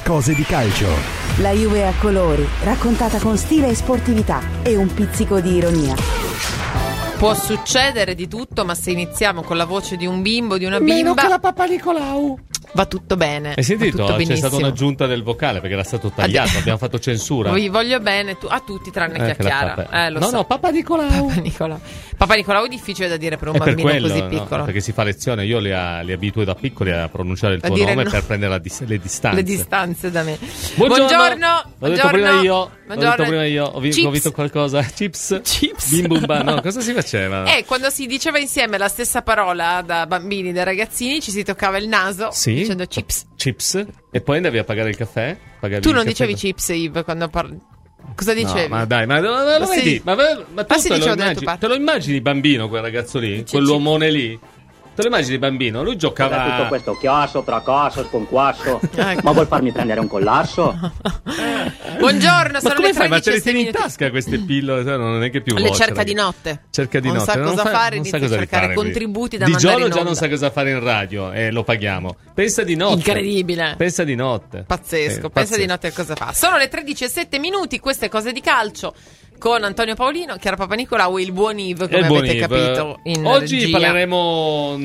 Cose di calcio. La Juve a colori, raccontata con stile e sportività e un pizzico di ironia. Può succedere di tutto, ma se iniziamo con la voce di un bimbo, di una bimba, meno che la Papa Nicolau, va tutto bene. Hai sentito? Va tutto C'è benissimo. stata un'aggiunta del vocale perché era stato tagliato, abbiamo fatto censura. Vi voglio bene a tutti tranne che a Chiara. no, Papa Nicolau. Papa Nicolau è difficile da dire per un bambino per quello, così no, piccolo. perché si fa lezione, io li abituo da piccoli a pronunciare il A tuo dire nome no. per prendere le distanze. Le distanze da me. Buongiorno. L'ho detto prima io. Buongiorno. L'ho detto prima io. Ho visto qualcosa. Chips. Bim bum ba. No, cosa si faceva? Quando si diceva insieme la stessa parola da bambini, da ragazzini, ci si toccava il naso dicendo chips. E poi andavi a pagare il caffè? Tu non dicevi chips, Yves, quando parli. Cosa dicevi? No, ma dai, ma lo vedi? Ma tu te lo immagini bambino, quel ragazzo lì? Quell'uomone lì? Te lo immagini bambino? Lui giocava... Tutto questo chiasso, fracasso, sconquasso. Ma vuol farmi prendere un collasso? Buongiorno, sono ma come le fai? Ma te le 13:06 tieni in minuti. tasca queste pillole? Non è che più Le cerca di notte. Cerca di non notte. Sa cosa fare, non inizia sa cosa a cercare fare, contributi da di mandare giorno in già onda. non sa cosa fare in radio e lo paghiamo. Pensa di notte. Incredibile. Pensa di notte. Pazzesco. Pensa di notte a cosa fa. Sono le 13:07 minuti, queste cose di calcio. Con Antonio Paolino, Chiara Papanicolau e il buon Yves, come avete capito in Oggi regia. Parleremo,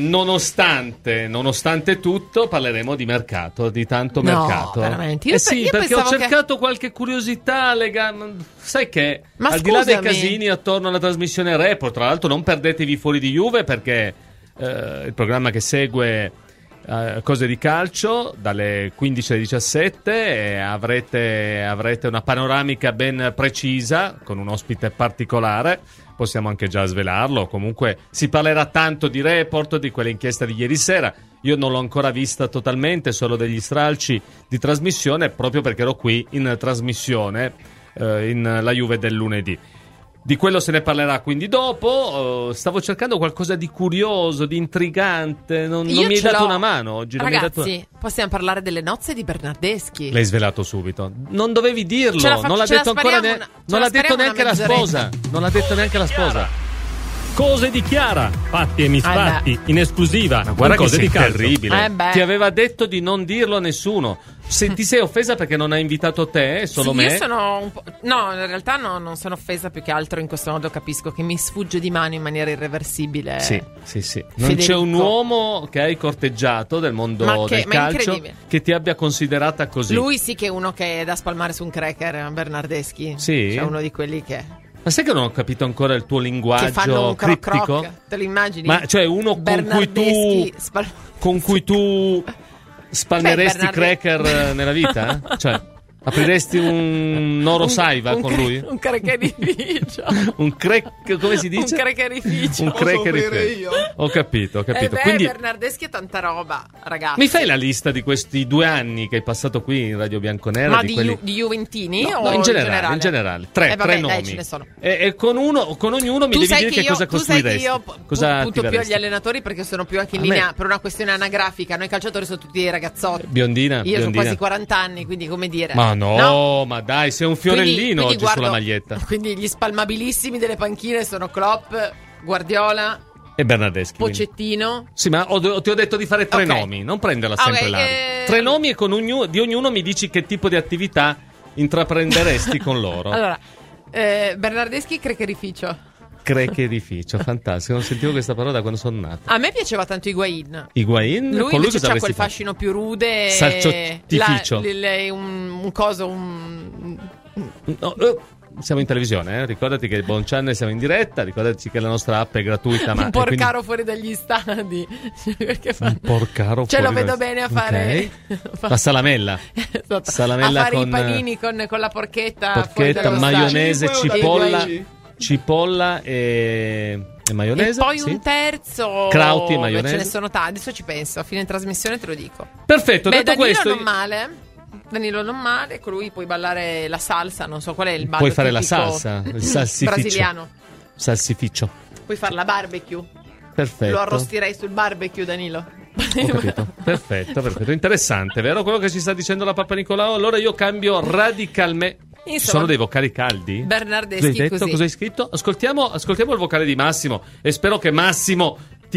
nonostante tutto, parleremo di mercato, di tanto mercato. Veramente. Io perché ho cercato che... qualche curiosità, sai che Ma al di là dei scusami. casini attorno alla trasmissione Report, tra l'altro non perdetevi Fuori di Juve perché il programma che segue Cose di calcio dalle 15 alle 17 e avrete una panoramica ben precisa con un ospite particolare. Possiamo anche già svelarlo. Comunque si parlerà tanto di Report, di quell'inchiesta di ieri sera. Io non l'ho ancora vista totalmente, solo degli stralci di trasmissione, proprio perché ero qui in trasmissione in la Juve del lunedì. Di quello se ne parlerà quindi dopo. Stavo cercando qualcosa di curioso, di intrigante. Non mi hai dato una mano oggi. Ragazzi, possiamo parlare delle nozze di Bernardeschi. L'hai svelato subito. Non dovevi dirlo. Non l'ha ce detto la ancora spariamo non l'ha detto neanche la sposa. Non l'ha detto neanche la sposa. Cose di Chiara, fatti e misfatti, in esclusiva. Ma guarda Cose di calcio. Terribile. Ti aveva detto di non dirlo a nessuno. Se ti sei offesa perché non ha invitato te, solo me. Io sono un po'... No, in realtà non sono offesa, più che altro in questo modo capisco che mi sfugge di mano in maniera irreversibile. Sì. Non c'è un uomo che hai corteggiato del mondo del calcio che ti abbia considerata così. Lui sì che è uno che è da spalmare su un cracker, Bernardeschi. Sì. C'è uno di quelli che... Ma sai che non ho capito ancora il tuo linguaggio che fanno un criptico? Te lo immagini? Ma cioè uno con cui tu spalmeresti cracker nella vita? Cioè apriresti un Noro Saiva con lui? Un crackerificio. Come si dice? Un crackerificio. Un crackerificio. Ho capito. Quindi Bernardeschi è tanta roba, ragazzi. Mi fai la lista di questi 2 anni che hai passato qui in Radio Bianconera? Ma di Juventini o in generale? In generale. Tre nomi. Dai, ce ne sono. E con ognuno mi devi dire che cosa costruiresti. Tu sai che io punto più agli allenatori perché sono più anche in linea per una questione anagrafica. Noi calciatori sono tutti ragazzotti. Biondina. Io sono quasi 40 anni, quindi come dire. Ma no, ma dai, sei un fiorellino oggi guardo, sulla maglietta. Quindi gli spalmabilissimi delle panchine sono Klopp, Guardiola e Bernardeschi. Pochettino. Quindi. Sì, ma ti ho detto di fare 3 nomi, non prenderla sempre là. 3 nomi e di ognuno mi dici che tipo di attività intraprenderesti con loro. Allora, Bernardeschi crackerificio. Crackerificio, fantastico. Non sentivo questa parola da quando sono nato. A me piaceva tanto Higuain. Lui invece c'ha quel fascino più rude. Salciottificio. Un coso. No, siamo in televisione, ricordati che Boncianne siamo in diretta, ricordati che la nostra app è gratuita. Un porcaro fuori dagli stadi. Un porcaro fuori. Lo vedo bene a fare. La salamella. Salamella a fare con i panini con la porchetta. Porchetta, maionese, cipolla e maionese. E poi un terzo. Crauti e maionese. Ce ne sono tanti. Adesso ci penso. A fine trasmissione te lo dico. Perfetto, detto questo. Danilo non male, con lui puoi ballare la salsa, non so qual è il ballo. Puoi fare la salsa, il salsificio. Brasiliano. Salsificio. Puoi fare la barbecue. Perfetto. Lo arrostirei sul barbecue, Danilo. Ho capito. Perfetto. Interessante, vero quello che ci sta dicendo la Papa Nicolau? Allora io cambio radicalmente. Ci sono dei vocali caldi? Bernardeschi, così. Cosa hai scritto? Ascoltiamo il vocale di Massimo e spero che Massimo ti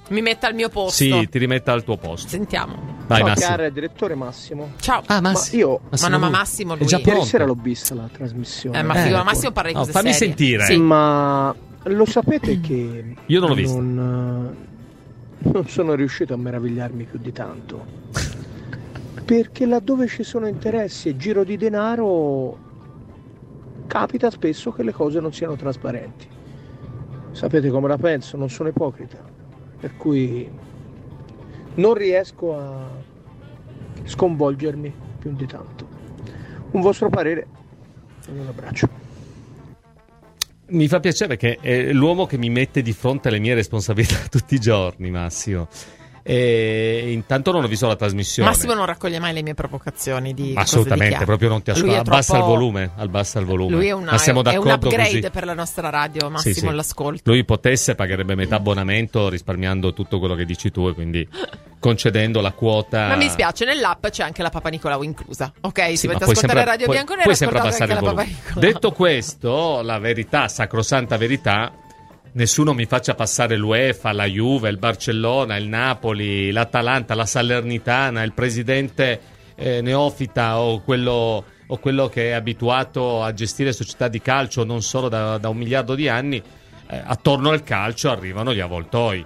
Mi metta al mio posto. Sì, ti rimetta al tuo posto. Sentiamo. Vai, Ciao Massimo. Chiara, direttore Massimo. Ciao. Massimo. Massimo lui. È già Ieri pronto. sera l'ho vista la trasmissione. Massimo parla di cose fammi serie. sentire. Sì. Ma lo sapete che Io non l'ho vista. Non sono riuscito a meravigliarmi più di tanto. Perché laddove ci sono interessi e giro di denaro capita spesso che le cose non siano trasparenti. Sapete come la penso? Non sono ipocrita. Per cui non riesco a sconvolgermi più di tanto. Un vostro parere e un abbraccio. Mi fa piacere che è l'uomo che mi mette di fronte alle mie responsabilità tutti i giorni, Massimo. E intanto non ho visto la trasmissione. Massimo non raccoglie mai le mie provocazioni di assolutamente, proprio non ti ascolta. Abbassa il volume. Lui è, Ma siamo è un d'accordo upgrade così. per la nostra radio, Massimo, Sì. l'ascolto. Lui potesse pagherebbe metà abbonamento risparmiando tutto quello che dici tu e quindi concedendo la quota. Ma mi dispiace, nell'app c'è anche la Papa Nicolau inclusa. Ok, Sì, se ma volete puoi ascoltare sempre- Radio puoi- Bianconera, puoi sempre ascoltate abbassare anche il la Papa volume. Nicolau. Detto questo, la verità, sacrosanta verità, nessuno mi faccia passare l'UEFA, la Juve, il Barcellona, il Napoli, l'Atalanta, la Salernitana, il presidente neofita o quello che è abituato a gestire società di calcio non solo da 1 miliardo di anni. Attorno al calcio arrivano gli avvoltoi.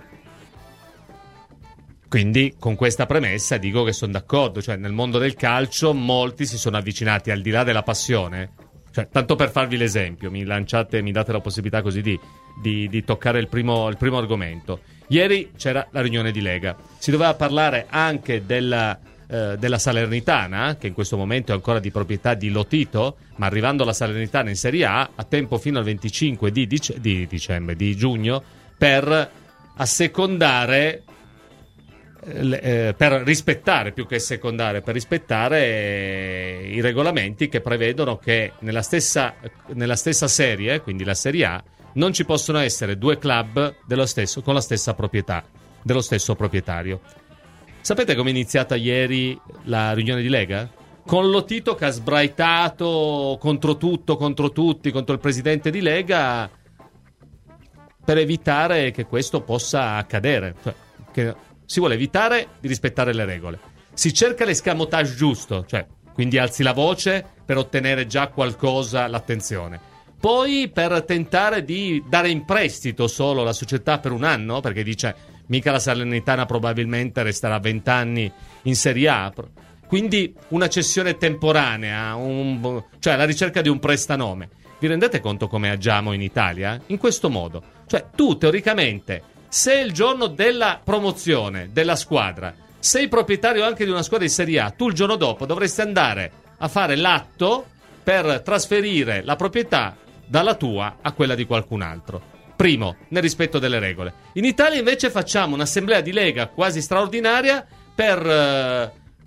Quindi con questa premessa dico che sono d'accordo, cioè nel mondo del calcio molti si sono avvicinati al di là della passione, cioè tanto per farvi l'esempio, mi date la possibilità così di toccare il primo argomento. Ieri c'era la riunione di Lega, si doveva parlare anche della Salernitana, che in questo momento è ancora di proprietà di Lotito, ma arrivando la Salernitana in Serie A ha tempo fino al 25 di giugno per assecondare, per rispettare più che secondare, per rispettare i regolamenti che prevedono che nella stessa serie, quindi la Serie A, non ci possono essere 2 club con la stessa proprietà, dello stesso proprietario. Sapete come è iniziata ieri la riunione di Lega? Con Lotito che ha sbraitato contro tutto, contro tutti, contro il presidente di Lega, per evitare che questo possa accadere. Cioè, che si vuole evitare di rispettare le regole. Si cerca l'escamotage giusto, cioè quindi alzi la voce per ottenere già qualcosa, l'attenzione. Poi per tentare di dare in prestito solo la società per 1 anno, perché dice mica la Salernitana probabilmente resterà 20 anni in Serie A. Quindi una cessione temporanea, cioè la ricerca di un prestanome. Vi rendete conto come agiamo in Italia? In questo modo. Cioè tu teoricamente, se il giorno della promozione della squadra sei proprietario anche di una squadra di Serie A, tu il giorno dopo dovresti andare a fare l'atto per trasferire la proprietà dalla tua a quella di qualcun altro. Primo, nel rispetto delle regole. In Italia invece facciamo un'assemblea di Lega quasi straordinaria per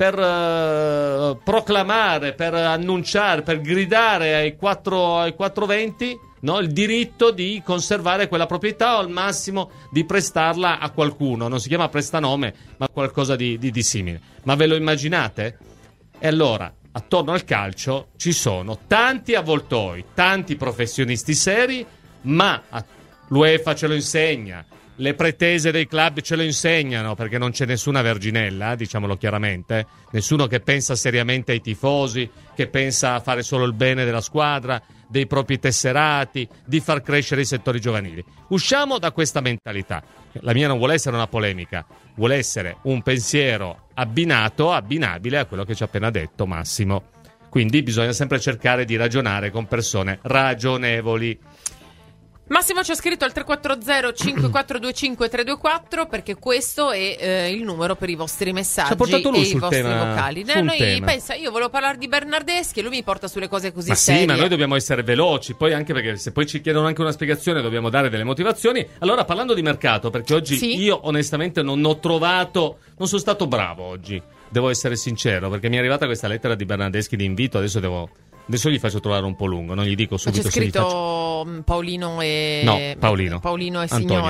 proclamare, per annunciare, per gridare ai 420, no, il diritto di conservare quella proprietà o al massimo di prestarla a qualcuno. Non si chiama prestanome, ma qualcosa di simile. Ma ve lo immaginate? E allora, attorno al calcio ci sono tanti avvoltoi, tanti professionisti seri, ma l'UEFA ce lo insegna, le pretese dei club ce lo insegnano, perché non c'è nessuna verginella, diciamolo chiaramente, nessuno che pensa seriamente ai tifosi, che pensa a fare solo il bene della squadra, dei propri tesserati, di far crescere i settori giovanili. Usciamo da questa mentalità. La mia non vuole essere una polemica, vuole essere un pensiero abbinabile a quello che ci ha appena detto Massimo. Quindi bisogna sempre cercare di ragionare con persone ragionevoli. Massimo ci ha scritto al 340-5425-324 perché questo è il numero per i vostri messaggi e i vostri vocali. Pensa, io volevo parlare di Bernardeschi e lui mi porta sulle cose così serie. Sì, ma noi dobbiamo essere veloci, poi anche perché se poi ci chiedono anche una spiegazione dobbiamo dare delle motivazioni. Allora, parlando di mercato, perché oggi io onestamente non sono stato bravo oggi, devo essere sincero, perché mi è arrivata questa lettera di Bernardeschi di invito, adesso gli faccio trovare un po' lungo, non gli dico subito. Ma c'è scritto Paolino e... No, Paolino e Antonio. signora?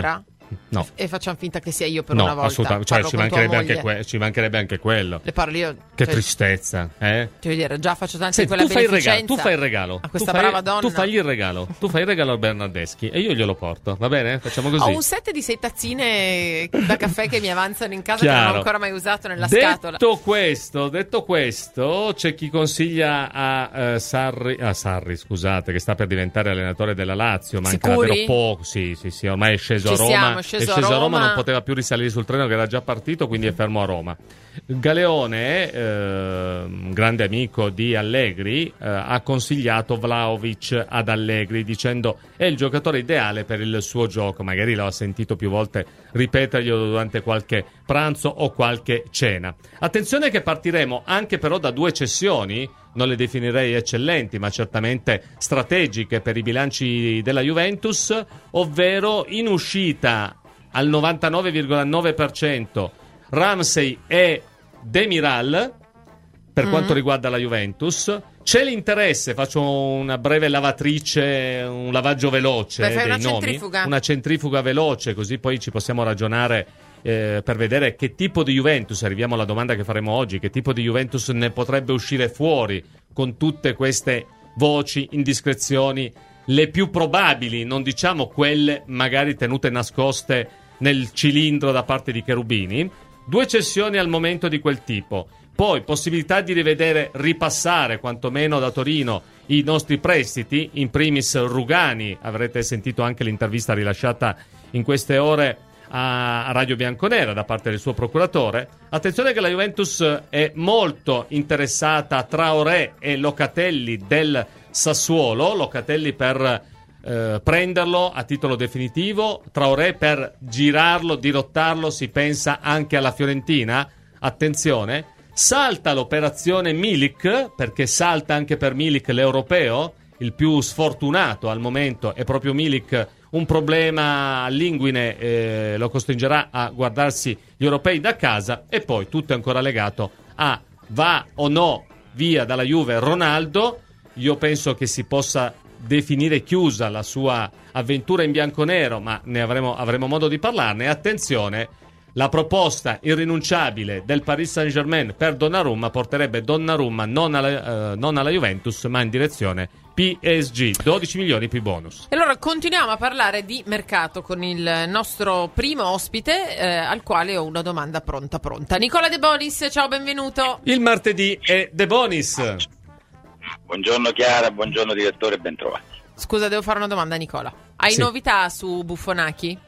No. E facciamo finta che sia io per una volta. Assolutamente, cioè, ci mancherebbe anche quello. Le parlo io. Che tristezza, eh? Ti voglio dire, già faccio tanti Senti, quella beneficenza. tu fai il regalo. A questa brava donna. Tu fai il regalo a Bernardeschi e io glielo porto, va bene? Facciamo così. Ho un set di 6 tazzine da caffè che mi avanzano in casa Chiaro. che non ho ancora mai usato nella scatola. Detto questo, c'è chi consiglia a Sarri, scusate, che sta per diventare allenatore della Lazio, manca davvero poco. Sì, ormai è sceso a Roma. È sceso a Roma, non poteva più risalire sul treno che era già partito, quindi è fermo a Roma. Galeone, un grande amico di Allegri, ha consigliato Vlahovic ad Allegri dicendo è il giocatore ideale per il suo gioco. Magari l'ho sentito più volte ripeterglielo durante qualche pranzo o qualche cena. Attenzione che partiremo anche però da 2 cessioni, non le definirei eccellenti ma certamente strategiche per i bilanci della Juventus, ovvero in uscita al 99,9% Ramsey e Demiral per quanto riguarda la Juventus. C'è l'interesse, faccio una breve lavatrice, un lavaggio veloce dei nomi, una centrifuga veloce, così poi ci possiamo ragionare per vedere che tipo di Juventus, arriviamo alla domanda che faremo oggi, che tipo di Juventus ne potrebbe uscire fuori con tutte queste voci, indiscrezioni, le più probabili, non diciamo quelle magari tenute nascoste nel cilindro da parte di Cherubini. 2 cessioni al momento di quel tipo. Poi possibilità di ripassare quantomeno da Torino i nostri prestiti, in primis Rugani, avrete sentito anche l'intervista rilasciata in queste ore a Radio Bianconera da parte del suo procuratore. Attenzione che la Juventus è molto interessata a Traoré e Locatelli del Sassuolo. Locatelli per prenderlo a titolo definitivo, Traoré per girarlo, dirottarlo, si pensa anche alla Fiorentina. Attenzione, salta l'operazione Milik, perché salta anche per Milik l'europeo, il più sfortunato al momento è proprio Milik. Un problema all'inguine lo costringerà a guardarsi gli europei da casa, e poi tutto è ancora legato a va o no via dalla Juve Ronaldo. Io penso che si possa definire chiusa la sua avventura in bianconero, ma ne avremo modo di parlarne. Attenzione, la proposta irrinunciabile del Paris Saint-Germain per Donnarumma porterebbe Donnarumma non alla Juventus ma in direzione PSG, 12 milioni più bonus. E allora continuiamo a parlare di mercato con il nostro primo ospite, al quale ho una domanda pronta. Nicola De Bonis, ciao, benvenuto. Il martedì è De Bonis. Buongiorno Chiara, buongiorno direttore, ben trovati. Scusa, devo fare una domanda, Nicola. Hai novità su Buffonacchi?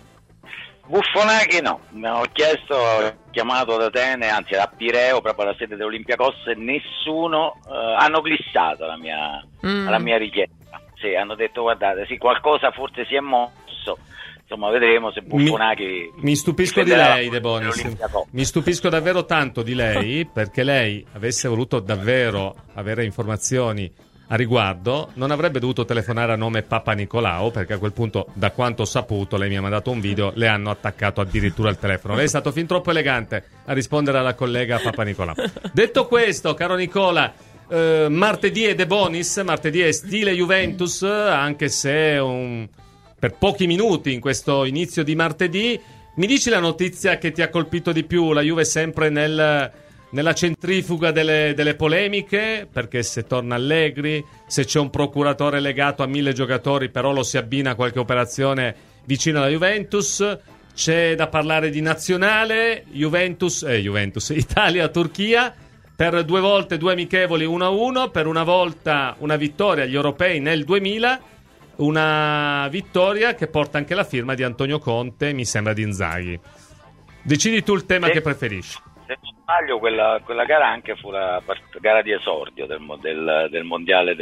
Buffonacchi no, mi ho chiamato ad Atene, anzi a Pireo, proprio alla sede dell'Olympiakos, e nessuno hanno glissato alla mia richiesta. Sì, hanno detto guardate, sì, qualcosa forse si è mosso. Insomma, vedremo se Buffonacchi... Mi stupisco di lei, De Bonis. Mi stupisco davvero tanto di lei, perché lei avesse voluto davvero avere informazioni a riguardo, non avrebbe dovuto telefonare a nome Papa Nicolau, perché a quel punto, da quanto ho saputo, lei mi ha mandato un video, le hanno attaccato addirittura il telefono. Lei è stato fin troppo elegante a rispondere alla collega Papa Nicolau. Detto questo, caro Nicola, martedì è De Bonis, martedì è stile Juventus, anche se per pochi minuti in questo inizio di martedì. Mi dici la notizia che ti ha colpito di più? La Juve sempre nella centrifuga delle polemiche, perché se torna Allegri, se c'è un procuratore legato a 1000 giocatori, però lo si abbina a qualche operazione vicino alla Juventus. C'è da parlare di nazionale, Juventus, Italia-Turchia, per 2 volte 2 amichevoli 1-1, per una volta una vittoria agli europei nel 2000, una vittoria che porta anche la firma di Antonio Conte, mi sembra di Inzaghi. Decidi tu il tema che preferisci. Se non sbaglio, quella gara anche fu la gara di esordio del mondiale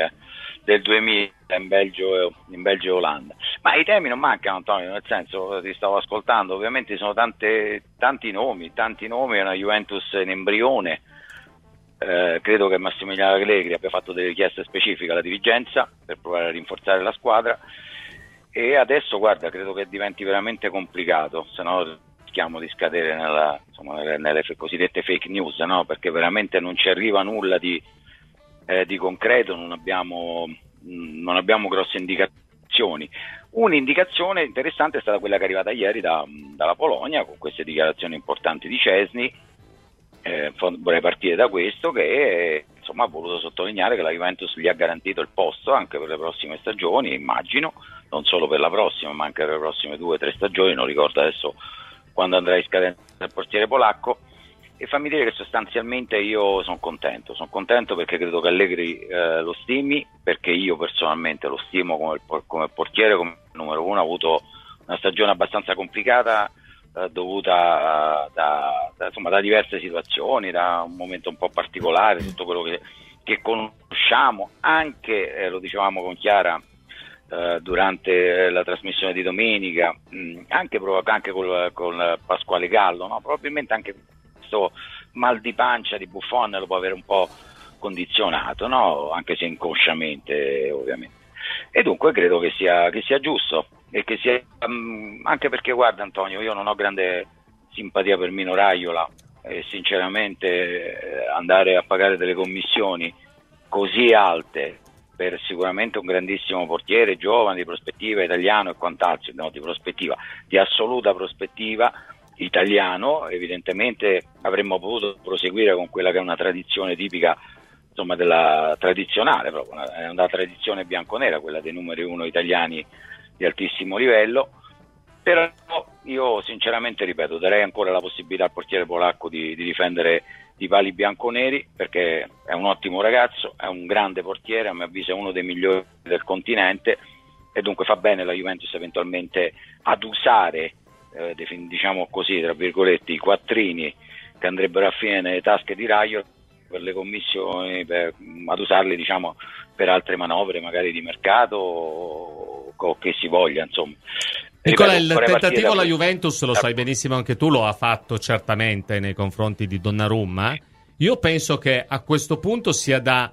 del 2000 in Belgio e Olanda. Ma i temi non mancano, Antonio, nel senso, ti stavo ascoltando, ovviamente ci sono tanti nomi, è una Juventus in embrione. Credo che Massimiliano Allegri abbia fatto delle richieste specifiche alla dirigenza per provare a rinforzare la squadra, e adesso guarda, credo che diventi veramente complicato, se no rischiamo di scadere nelle cosiddette fake news, no? Perché veramente non ci arriva nulla di concreto, non abbiamo grosse indicazioni indicazioni. Un'indicazione interessante è stata quella che è arrivata ieri dalla Polonia, con queste dichiarazioni importanti di Szczęsny. Vorrei partire da questo, che insomma ha voluto sottolineare che la Juventus gli ha garantito il posto anche per le prossime stagioni, immagino, non solo per la prossima ma anche per le prossime 2 o 3 stagioni, non ricordo adesso quando andrà in scadenza il portiere polacco. E fammi dire che sostanzialmente io sono contento perché credo che Allegri lo stimi, perché io personalmente lo stimo come portiere, come numero 1. Ha avuto una stagione abbastanza complicata, dovuta da diverse situazioni, da un momento un po' particolare, tutto quello che conosciamo, anche lo dicevamo con Chiara durante la trasmissione di domenica, anche con Pasquale Gallo, no? Probabilmente anche questo mal di pancia di Buffon lo può avere un po' condizionato, no? Anche se inconsciamente ovviamente, e dunque credo che sia giusto, e che sia anche perché, guarda Antonio, io non ho grande simpatia per Mino Raiola, e sinceramente andare a pagare delle commissioni così alte per sicuramente un grandissimo portiere, giovane, di prospettiva, italiano e quant'altro, no, di assoluta prospettiva, italiano, evidentemente avremmo potuto proseguire con quella che è una tradizione tipica, insomma, della tradizionale, proprio è una tradizione bianconera, quella dei numeri 1 italiani di altissimo livello. Però io sinceramente, ripeto, darei ancora la possibilità al portiere polacco di difendere i pali bianconeri, perché è un ottimo ragazzo, è un grande portiere, a mio avviso è uno dei migliori del continente, e dunque fa bene la Juventus eventualmente ad usare diciamo così, tra virgolette, i quattrini che andrebbero a fine nelle tasche di Raiola per le commissioni, ad usarli, diciamo, per altre manovre magari di mercato o che si voglia, insomma. Nicola, il tentativo alla Juventus, lo sai benissimo anche tu, lo ha fatto certamente nei confronti di Donnarumma. Io penso che a questo punto sia da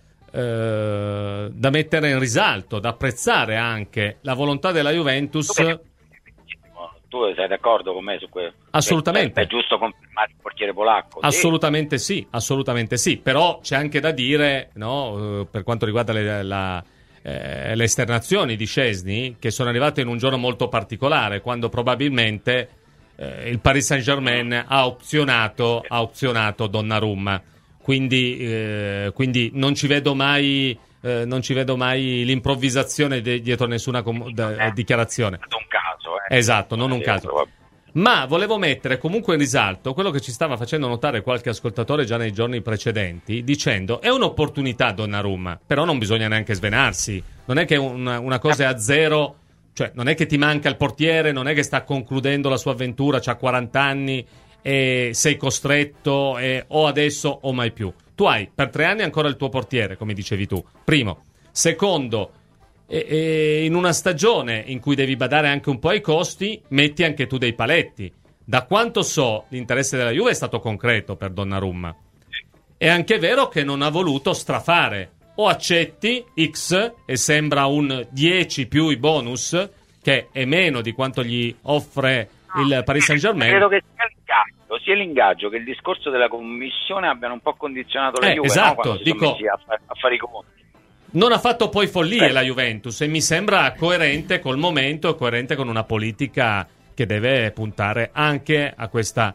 mettere in risalto, da apprezzare anche la volontà della Juventus. Tu sei d'accordo con me su questo? Assolutamente. È giusto confermare il portiere polacco? Assolutamente sì, assolutamente sì. Però c'è anche da dire, no, per quanto riguarda le esternazioni di Szczęsny, che sono arrivate in un giorno molto particolare, quando probabilmente il Paris Saint-Germain ha opzionato Donnarumma. Quindi non ci vedo mai l'improvvisazione dietro nessuna dichiarazione. Non un caso, Esatto, non un caso. Ma volevo mettere comunque in risalto quello che ci stava facendo notare qualche ascoltatore già nei giorni precedenti, dicendo: è un'opportunità Donnarumma, però non bisogna neanche svenarsi. Non è che una cosa è a zero, cioè non è che ti manca il portiere, non è che sta concludendo la sua avventura, c'ha 40 anni e sei costretto o adesso o mai più. Tu hai per 3 anni ancora il tuo portiere, come dicevi tu. Primo. Secondo, in una stagione in cui devi badare anche un po' ai costi, metti anche tu dei paletti. Da quanto so, l'interesse della Juve è stato concreto per Donnarumma. È anche vero che non ha voluto strafare. O accetti X e sembra un 10 più i bonus, che è meno di quanto gli offre il Paris Saint-Germain. Credo che sia l'ingaggio che il discorso della commissione abbiano un po' condizionato la Juve, esatto, no? Quando si sono messi a fare i conti. Non ha fatto poi follie la Juventus, e mi sembra coerente col momento e coerente con una politica che deve puntare anche a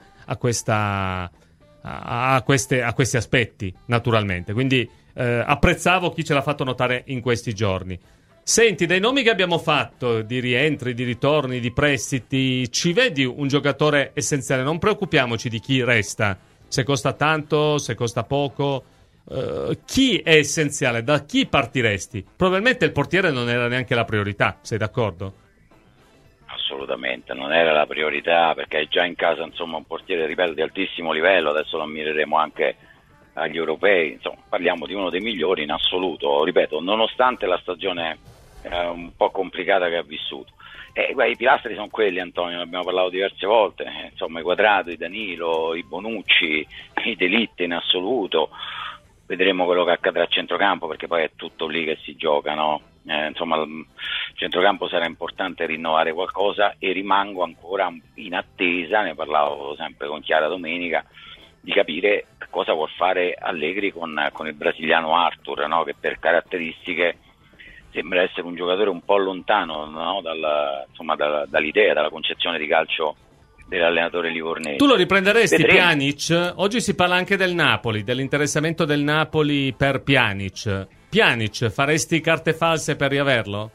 questi aspetti, naturalmente. Quindi apprezzavo chi ce l'ha fatto notare in questi giorni. Senti, dai nomi che abbiamo fatto, di rientri, di ritorni, di prestiti, ci vedi un giocatore essenziale? Non preoccupiamoci di chi resta, se costa tanto, se costa poco. Chi è essenziale? Da chi partiresti? Probabilmente il portiere non era neanche la priorità, sei d'accordo? Assolutamente, non era la priorità, perché è già in casa, insomma, un portiere, ripeto, di altissimo livello. Adesso lo ammireremo anche agli europei, insomma, parliamo di uno dei migliori in assoluto, ripeto, nonostante la stagione un po' complicata che ha vissuto. I pilastri sono quelli, Antonio, ne abbiamo parlato diverse volte, insomma, i Quadrato, i Danilo, i Bonucci, i De Ligt in assoluto. Vedremo quello che accadrà a centrocampo, perché poi è tutto lì che si gioca, no? Insomma, il centrocampo sarà importante rinnovare qualcosa, e rimango ancora in attesa, ne parlavo sempre con Chiara domenica, di capire cosa vuol fare Allegri con il brasiliano Arthur, no? Che per caratteristiche sembra essere un giocatore un po' lontano, no? Dall'idea, dalla concezione di calcio dell'allenatore livornese. Tu lo riprenderesti, Vedremo. Pjanic? Oggi si parla anche del Napoli, dell'interessamento del Napoli per Pjanic. Pjanic, faresti carte false per riaverlo?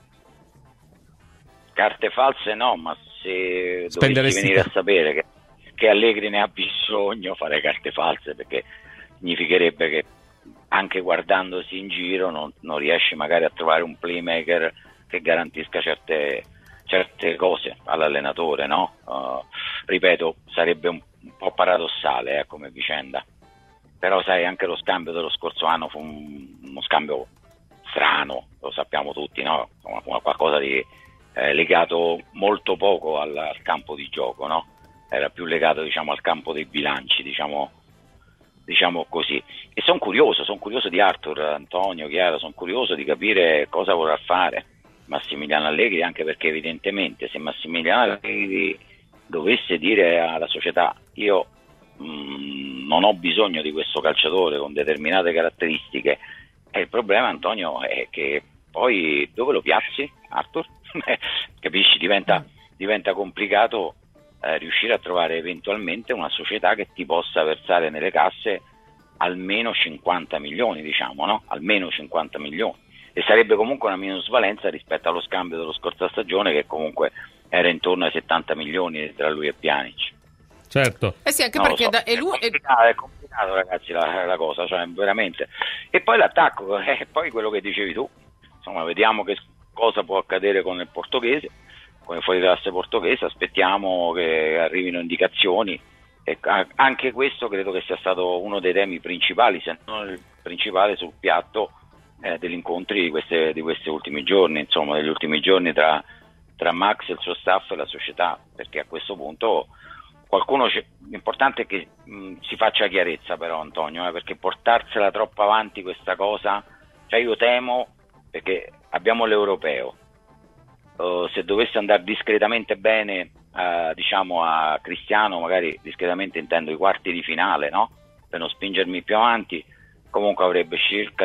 Carte false no, ma se Spenderesti dovessi venire a sapere che Allegri ne ha bisogno, farei carte false, perché significherebbe che anche guardandosi in giro non riesci magari a trovare un playmaker che garantisca certe cose all'allenatore, no? Ripeto, sarebbe un po' paradossale come vicenda, però sai, anche lo scambio dello scorso anno fu uno scambio strano, lo sappiamo tutti, no? Insomma, qualcosa di legato molto poco al campo di gioco, no? Era più legato, diciamo, al campo dei bilanci, diciamo così. E sono curioso di Arthur, Antonio, Chiara, sono curioso di capire cosa vorrà fare Massimiliano Allegri, anche perché evidentemente se Massimiliano Allegri dovesse dire alla società io non ho bisogno di questo calciatore con determinate caratteristiche, il problema, Antonio, è che poi dove lo piazzi, Arthur? Capisci, diventa complicato riuscire a trovare eventualmente una società che ti possa versare nelle casse almeno 50 milioni, diciamo, no? Almeno 50 milioni. E sarebbe comunque una minusvalenza rispetto allo scambio della scorsa stagione, che comunque era intorno ai 70 milioni tra lui e Pjanic. Certo. Sì, anche Non perché lo so, è complicato, ragazzi, la cosa, cioè veramente. E poi l'attacco, poi quello che dicevi tu, insomma, vediamo che cosa può accadere con il portoghese, con il fuoriclasse portoghese, aspettiamo che arrivino indicazioni, e anche questo credo che sia stato uno dei temi principali, se non il principale, sul piatto degli incontri di questi ultimi giorni, insomma, degli ultimi giorni tra Max e il suo staff e la società, perché a questo punto l'importante è che si faccia chiarezza, però, Antonio, perché portarsela troppo avanti questa cosa, cioè io temo, perché abbiamo l'europeo, se dovesse andare discretamente bene diciamo a Cristiano, magari discretamente intendo i quarti di finale, no? Per non spingermi più avanti, comunque avrebbe circa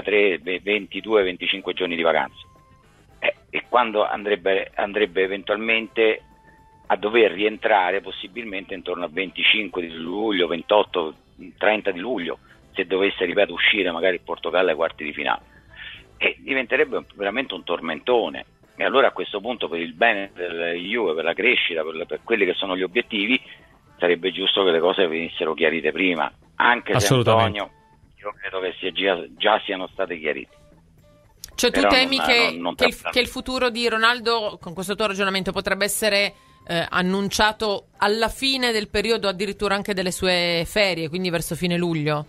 22-25 giorni di vacanza, e quando andrebbe eventualmente a dover rientrare possibilmente intorno al 25 di luglio, 28, 30 di luglio, se dovesse, ripeto, uscire magari il Portogallo ai quarti di finale, e diventerebbe veramente un tormentone. E allora a questo punto, per il bene del Juve, per la crescita, per quelli che sono gli obiettivi, sarebbe giusto che le cose venissero chiarite prima, anche se, Antonio, io credo che già siano state chiarite. Cioè tu temi che il futuro di Ronaldo, con questo tuo ragionamento, potrebbe essere annunciato alla fine del periodo, addirittura anche delle sue ferie, quindi verso fine luglio?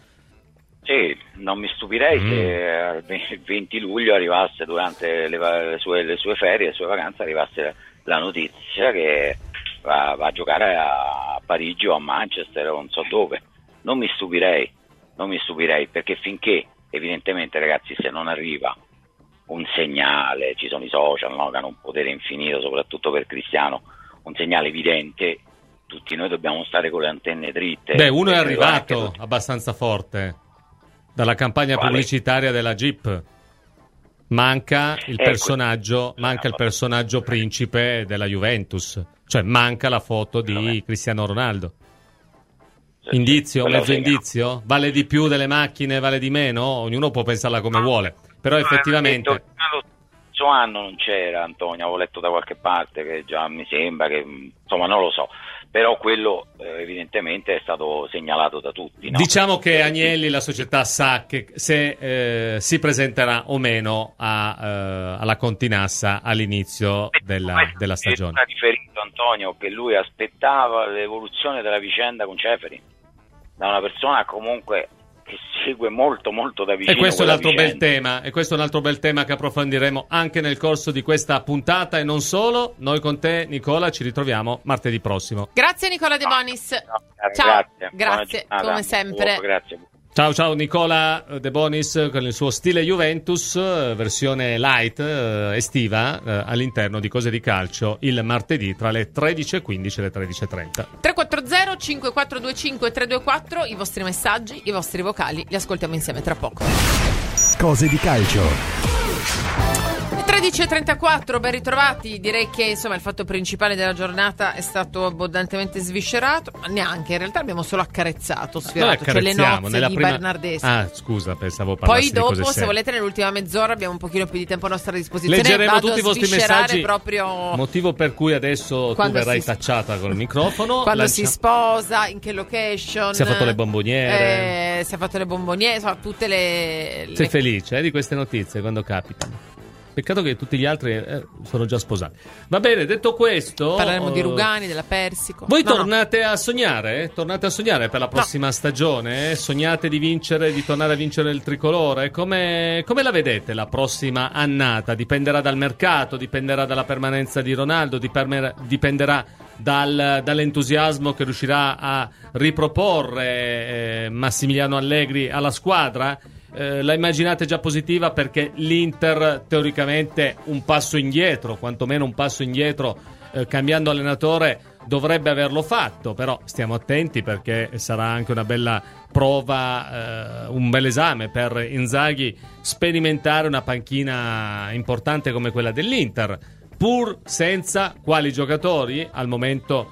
Sì, non mi stupirei se il 20 luglio arrivasse, durante le sue ferie, le sue vacanze, arrivasse la notizia che va a giocare a Parigi o a Manchester o non so dove. Non mi stupirei, perché finché, evidentemente, ragazzi, se non arriva un segnale, ci sono i social, no, che hanno un potere infinito, soprattutto per Cristiano, un segnale evidente, tutti noi dobbiamo stare con le antenne dritte. Beh, uno è arrivato abbastanza forte dalla campagna pubblicitaria della Jeep. Manca il personaggio principe della Juventus, cioè manca la foto di Cristiano Ronaldo. Indizio, mezzo indizio? Vale di più delle macchine, vale di meno? Ognuno può pensarla come vuole, però effettivamente... Lo stesso anno non c'era, Antonio, avevo letto da qualche parte che già mi sembra che, insomma, non lo so, però quello evidentemente è stato segnalato da tutti, no? Diciamo che Agnelli, la società, sa che se si presenterà o meno alla Continassa all'inizio della stagione. Ha riferito, Antonio, che lui aspettava l'evoluzione della vicenda con Ceferi, da una persona comunque che segue molto molto da vicino. E questo è un altro bel tema che approfondiremo anche nel corso di questa puntata, e non solo. Noi con te, Nicola, ci ritroviamo martedì prossimo. Grazie Nicola De Bonis. Ciao. Grazie come sempre. Grazie. Ciao Nicola De Bonis con il suo stile Juventus, versione light, estiva, all'interno di Cose di Calcio, il martedì tra le 13.15 e le 13.30. 340 5425 324, i vostri messaggi, i vostri vocali, li ascoltiamo insieme tra poco. Cose di Calcio. 11.34, ben ritrovati. Direi che insomma il fatto principale della giornata è stato abbondantemente sviscerato, ma neanche, in realtà abbiamo solo accarezzato, sfiorato, cioè le nozze di Bernardeschi. Ah, scusa, pensavo parlassi Poi dopo, di cose se volete, nell'ultima mezz'ora abbiamo un pochino più di tempo a nostra disposizione. Leggeremo tutti i vostri messaggi, proprio motivo per cui adesso tu verrai tacciata con il microfono. Quando si sposa, in che location, si è fatto le bomboniere, insomma, tutte le... Sei felice di queste notizie quando capitano? Peccato che tutti gli altri sono già sposati. Va bene, detto questo, parleremo di Rugani, della Persico. Voi tornate a sognare? Tornate a sognare per la prossima stagione? Sognate di vincere, di tornare a vincere il tricolore? Come la vedete la prossima annata? Dipenderà dal mercato, dipenderà dalla permanenza di Ronaldo, dipenderà dall'entusiasmo che riuscirà a riproporre Massimiliano Allegri alla squadra. La immaginate già positiva perché l'Inter teoricamente un passo indietro, quantomeno un passo indietro, cambiando allenatore dovrebbe averlo fatto, però stiamo attenti perché sarà anche una bella prova, un bel esame per Inzaghi sperimentare una panchina importante come quella dell'Inter, pur senza quali giocatori al momento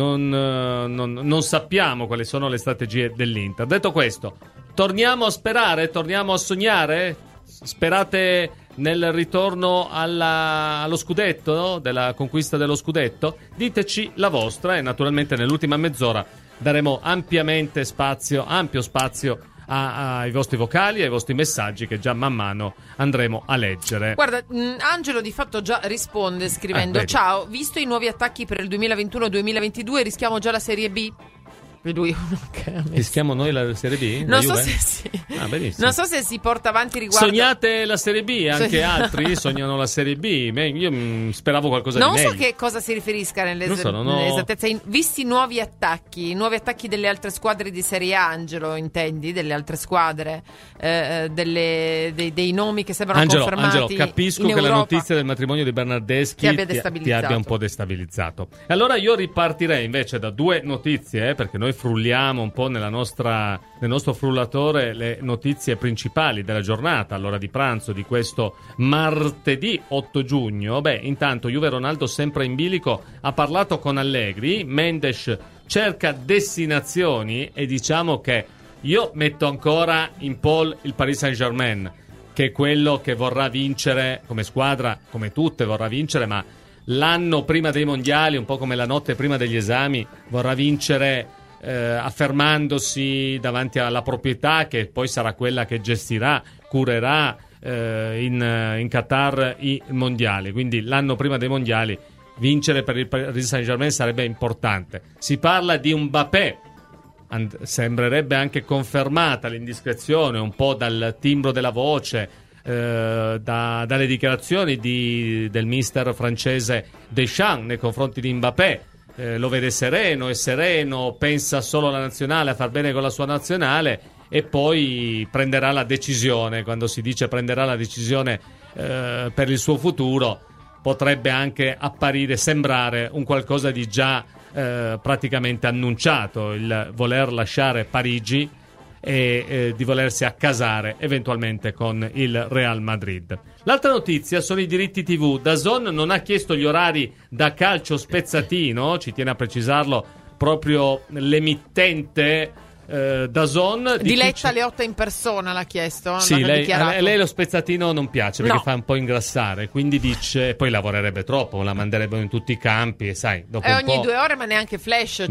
non sappiamo quali sono le strategie dell'Inter. Detto questo, torniamo a sperare, torniamo a sognare? Sperate nel ritorno allo scudetto, no? Della conquista dello scudetto? Diteci la vostra e naturalmente nell'ultima mezz'ora daremo ampio spazio ai vostri vocali, ai vostri messaggi che già man mano andremo a leggere. Guarda, Angelo di fatto già risponde scrivendo: ciao, visto i nuovi attacchi per il 2021-2022 rischiamo già la Serie B? Lui rischiamo noi la Serie B? Non so se benissimo. Non so se si porta avanti riguardo. Sognate la Serie B? Anche altri sognano la Serie B. Io speravo qualcosa di meglio. Non so che cosa si riferisca nell'esattezza. Visti nuovi attacchi delle altre squadre di Serie A, Angelo, intendi? Delle altre squadre, dei nomi che sembrano confermati. Angelo, capisco che la notizia del matrimonio di Bernardeschi ti abbia un po' destabilizzato. E allora io ripartirei invece da due notizie, perché noi frulliamo un po' nel nostro frullatore le notizie principali della giornata all'ora di pranzo di questo martedì 8 giugno. Intanto Juve Ronaldo sempre in bilico, ha parlato con Allegri, Mendes cerca destinazioni e diciamo che io metto ancora in pole il Paris Saint-Germain, che è quello che vorrà vincere come squadra, come tutte vorrà vincere, ma l'anno prima dei mondiali, un po' come la notte prima degli esami, vorrà vincere affermandosi davanti alla proprietà che poi sarà quella che gestirà, curerà in Qatar i mondiali. Quindi l'anno prima dei mondiali vincere per il Paris Saint-Germain sarebbe importante. Si parla di un Mbappé, sembrerebbe anche confermata l'indiscrezione un po' dal timbro della voce, dalle dichiarazioni del mister francese Deschamps nei confronti di Mbappé. Lo vede sereno, pensa solo alla nazionale, a far bene con la sua nazionale e poi prenderà la decisione. Quando si dice prenderà la decisione per il suo futuro, potrebbe anche sembrare un qualcosa di già praticamente annunciato, il voler lasciare Parigi e di volersi accasare eventualmente con il Real Madrid. L'altra notizia sono i diritti TV. DAZN non ha chiesto gli orari da calcio spezzatino, ci tiene a precisarlo proprio l'emittente DAZN. Diletta Leotta in persona l'ha chiesto. Sì, lei lo spezzatino non piace perché fa un po' ingrassare, quindi dice, poi lavorerebbe troppo, la manderebbero in tutti i campi e sai, dopo un ogni po'... 2 ore, ma neanche Flash,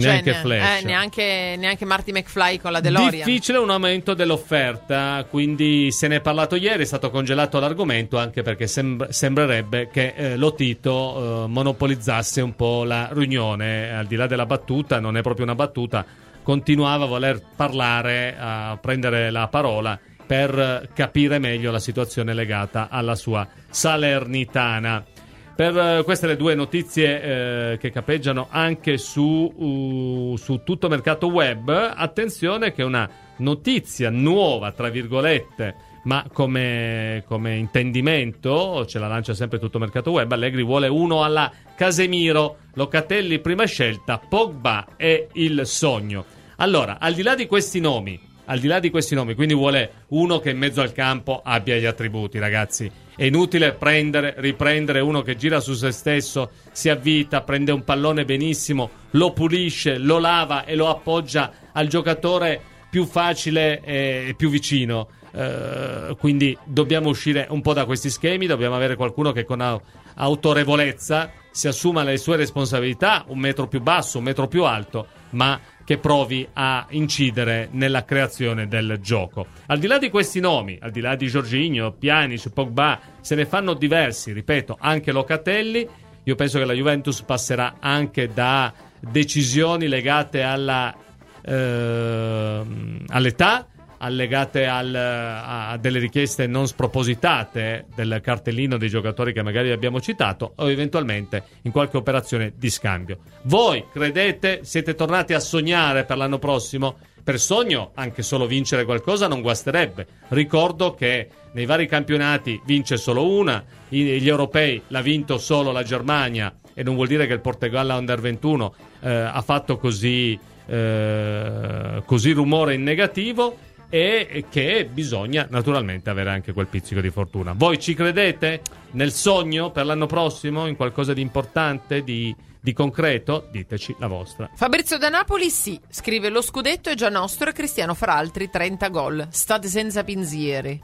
neanche Marty McFly con la DeLorean. Difficile un aumento dell'offerta, quindi se ne è parlato ieri, è stato congelato l'argomento anche perché sembrerebbe che Lotito monopolizzasse un po' la riunione, al di là della battuta, non è proprio una battuta, continuava a voler parlare, a prendere la parola per capire meglio la situazione legata alla sua Salernitana. Per queste le due notizie che capeggiano anche su tutto mercato web. Attenzione che una notizia nuova, tra virgolette, ma come intendimento ce la lancia sempre tutto mercato web. Allegri vuole uno alla Casemiro, Locatelli prima scelta, Pogba è il sogno. Allora, al di là di questi nomi, al di là di questi nomi, quindi vuole uno che in mezzo al campo abbia gli attributi, ragazzi. È inutile riprendere uno che gira su se stesso, si avvita, prende un pallone benissimo, lo pulisce, lo lava e lo appoggia al giocatore più facile e più vicino. Quindi dobbiamo uscire un po' da questi schemi, dobbiamo avere qualcuno che con autorevolezza si assuma le sue responsabilità, 1 metro più basso, 1 metro più alto, ma che provi a incidere nella creazione del gioco. Al di là di questi nomi, al di là di Jorginho, Pjanic, Pogba, se ne fanno diversi, ripeto, anche Locatelli. Io penso che la Juventus passerà anche da decisioni legate all'età, legate a delle richieste non spropositate del cartellino dei giocatori che magari abbiamo citato, o eventualmente in qualche operazione di scambio. Voi credete, siete tornati a sognare per l'anno prossimo? Per sogno anche solo vincere qualcosa non guasterebbe. Ricordo che nei vari campionati vince solo una, gli europei l'ha vinto solo la Germania, e non vuol dire che il Portogallo Under 21 ha fatto così rumore in negativo, e che bisogna naturalmente avere anche quel pizzico di fortuna. Voi ci credete nel sogno per l'anno prossimo, in qualcosa di importante, di concreto? Diteci la vostra. Fabrizio da Napoli sì, scrive: lo scudetto è già nostro e Cristiano farà altri 30 gol. State senza pensieri.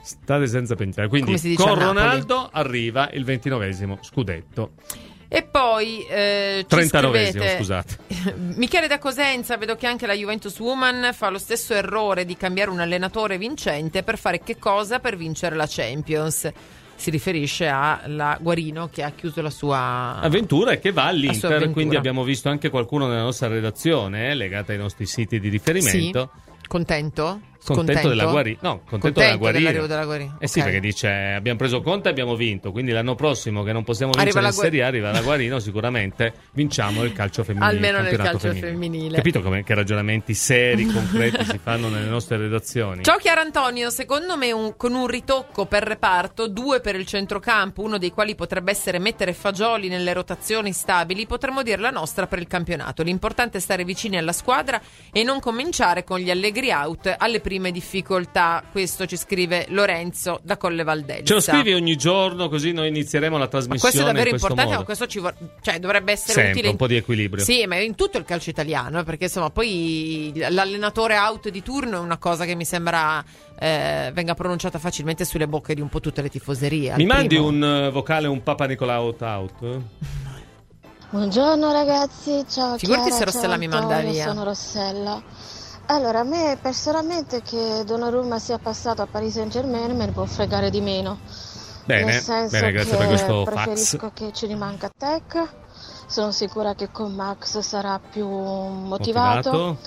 Quindi con Ronaldo arriva il 29esimo scudetto. E poi 39esimo, scusate. Michele da Cosenza: vedo che anche la Juventus Woman fa lo stesso errore di cambiare un allenatore vincente per fare che cosa? Per vincere la Champions. Si riferisce alla Guarino, che ha chiuso la sua avventura e che va all'Inter. Quindi abbiamo visto anche qualcuno nella nostra redazione legata ai nostri siti di riferimento. Sì. Contento della Guarino. No, contento della Guarino. Dell'arrivo della Guarino. Sì, perché dice abbiamo preso Conte e abbiamo vinto, quindi l'anno prossimo che non possiamo vincere in Serie A arriva la Guarino, sicuramente vinciamo il calcio femminile. Almeno nel calcio femminile. Capito che ragionamenti seri, concreti si fanno nelle nostre redazioni. Ciao Chiara Antonio, secondo me con un ritocco per reparto, 2 per il centrocampo, uno dei quali potrebbe essere mettere Fagioli nelle rotazioni stabili, potremmo dire la nostra per il campionato. L'importante è stare vicini alla squadra e non cominciare con gli Allegri out alle prime difficoltà. Questo ci scrive Lorenzo da Colle Valdelsa. Ce lo scrivi ogni giorno, così noi inizieremo la trasmissione. Ma questo è davvero importante, ma questo dovrebbe essere sempre utile un po' di equilibrio. Sì, ma in tutto il calcio italiano, perché insomma poi l'allenatore out di turno è una cosa che mi sembra venga pronunciata facilmente sulle bocche di un po' tutte le tifoserie. Mi mandi un vocale, un Papa Nicolau out? Buongiorno ragazzi, ciao. Figurati Chiara, se Rossella mi manda via. Sono Rossella. Allora, a me personalmente che Donnarumma sia passato a Paris Saint-Germain me ne può fregare di meno. Bene, nel senso grazie che per questo preferisco fax. che ci rimanga Tech. Sono sicura che con Max sarà più motivato.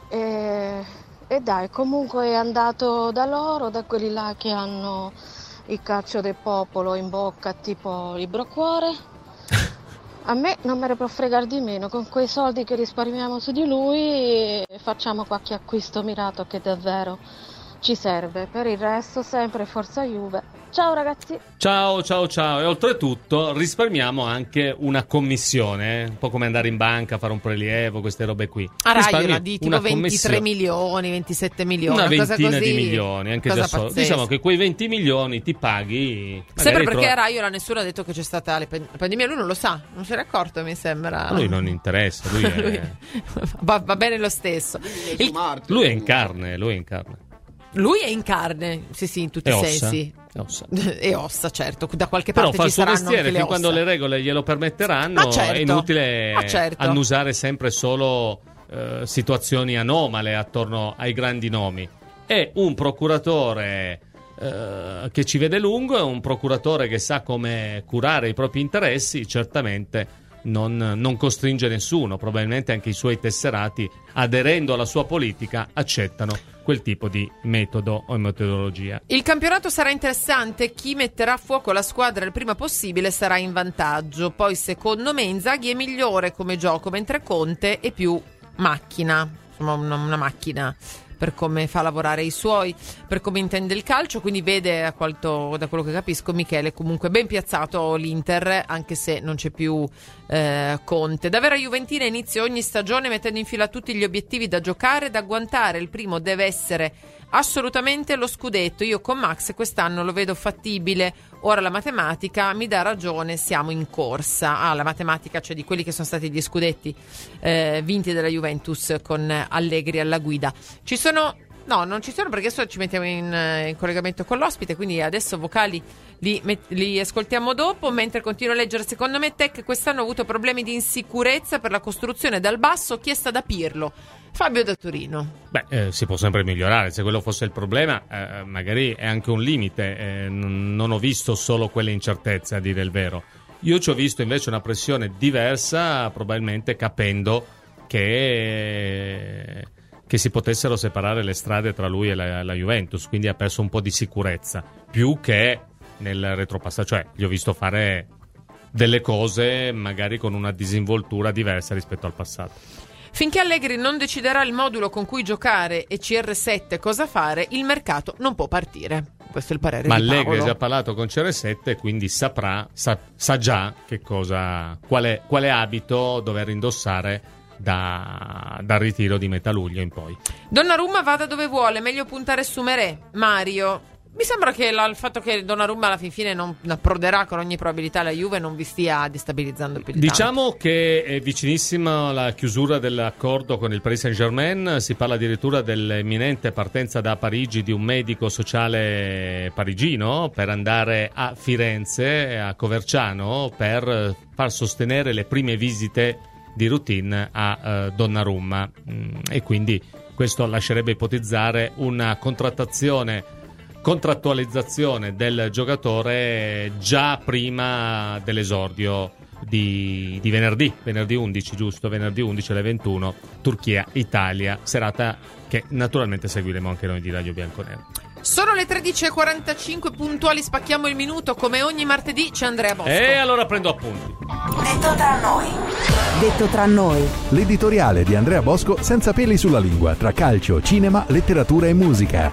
E dai, comunque è andato da loro, da quelli là che hanno il calcio del popolo in bocca, tipo Libro Cuore. A me non me ne può fregare di meno, con quei soldi che risparmiamo su di lui facciamo qualche acquisto mirato che davvero ci serve. Per il resto sempre Forza Juve. Ciao ragazzi. Ciao. E oltretutto risparmiamo anche una commissione, un po' come andare in banca, fare un prelievo, queste robe qui. A Raiola di tipo 23 milioni, 27 milioni. Una ventina così, di milioni, anche già solo. Diciamo che quei 20 milioni ti paghi. Sempre perché a Raiola nessuno ha detto che c'è stata la pandemia, lui non lo sa, non si era accorto, mi sembra. A lui non interessa, lui va bene lo stesso. Lui è in carne. Lui è in carne, sì, in tutti i sensi. E ossa, certo, da qualche parte però ci saranno anche le ossa. Però fa il suo mestiere, quando le regole glielo permetteranno, è inutile annusare sempre solo situazioni anomale attorno ai grandi nomi. È un procuratore che ci vede lungo, è un procuratore che sa come curare i propri interessi, certamente non costringe nessuno, probabilmente anche i suoi tesserati, aderendo alla sua politica, accettano quel tipo di metodo o metodologia. Il campionato sarà interessante, chi metterà a fuoco la squadra il prima possibile sarà in vantaggio. Poi secondo me Inzaghi è migliore come gioco, mentre Conte è più macchina, insomma una macchina per come fa lavorare i suoi, per come intende il calcio, quindi vede, da quello che capisco, Michele comunque ben piazzato l'Inter, anche se non c'è più Conte. Da vera juventina inizio ogni stagione mettendo in fila tutti gli obiettivi da giocare, da agguantare. Il primo deve essere assolutamente lo scudetto. Io con Max quest'anno lo vedo fattibile. Ora la matematica mi dà ragione, siamo in corsa. La matematica, cioè di quelli che sono stati gli scudetti vinti dalla Juventus con Allegri alla guida. Ci sono... No, non ci sono, perché adesso ci mettiamo in collegamento con l'ospite, quindi adesso vocali li ascoltiamo dopo, mentre continuo a leggere. Secondo me Tech quest'anno ha avuto problemi di insicurezza per la costruzione dal basso chiesta da Pirlo. Fabio da Torino. Si può sempre migliorare, se quello fosse il problema magari è anche un limite. Non ho visto solo quelle incertezze, a dire il vero. Io ci ho visto invece una pressione diversa, probabilmente capendo che si potessero separare le strade tra lui e la Juventus, quindi ha perso un po' di sicurezza, più che nel retropassaggio, cioè gli ho visto fare delle cose magari con una disinvoltura diversa rispetto al passato. Finché Allegri non deciderà il modulo con cui giocare e CR7 cosa fare, il mercato non può partire. Questo è il parere di Paolo. Ma Allegri ha già parlato con CR7, quindi sa già che cosa, quale abito dover indossare dal ritiro di metà luglio in poi. Donnarumma vada dove vuole, meglio puntare su Meré. Mario, mi sembra che il fatto che Donnarumma alla fin fine non approderà con ogni probabilità alla Juve non vi stia destabilizzando più di tanto. Diciamo che è vicinissima la chiusura dell'accordo con il Paris Saint-Germain, si parla addirittura dell'imminente partenza da Parigi di un medico sociale parigino per andare a Firenze, a Coverciano, per far sostenere le prime visite di routine a Donnarumma, e quindi questo lascerebbe ipotizzare una contrattualizzazione del giocatore già prima dell'esordio di venerdì 11, giusto? Venerdì 11 alle 21, Turchia-Italia, serata che naturalmente seguiremo anche noi di Radio Bianconero. Sono le 13:45 puntuali, spacchiamo il minuto, come ogni martedì c'è Andrea Bosco. E allora prendo appunti. Detto tra noi. Detto tra noi. L'editoriale di Andrea Bosco senza peli sulla lingua, tra calcio, cinema, letteratura e musica.